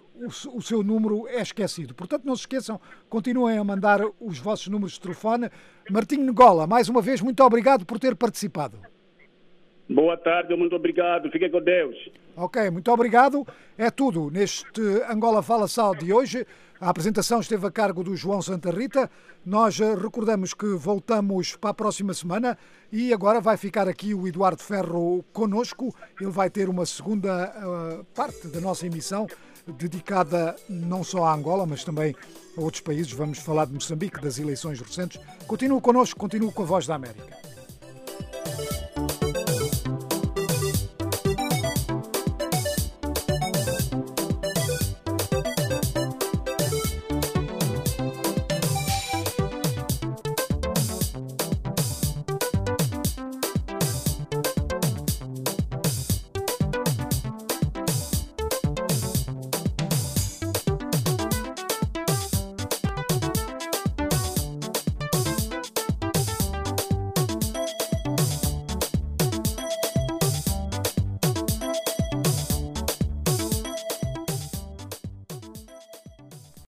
[SPEAKER 2] o seu número é esquecido. Portanto, não se esqueçam, continuem a mandar os vossos números de telefone. Martinho Ngola, mais uma vez, muito obrigado por ter participado.
[SPEAKER 3] Boa tarde, muito obrigado. Fiquem com Deus.
[SPEAKER 2] Ok, muito obrigado. É tudo neste Angola Fala Sal de hoje. A apresentação esteve a cargo do João Santa Rita. Nós recordamos que voltamos para a próxima semana e agora vai ficar aqui o Eduardo Ferro connosco. Ele vai ter uma segunda parte da nossa emissão dedicada não só à Angola, mas também a outros países. Vamos falar de Moçambique, das eleições recentes. Continue connosco, continue com a Voz da América.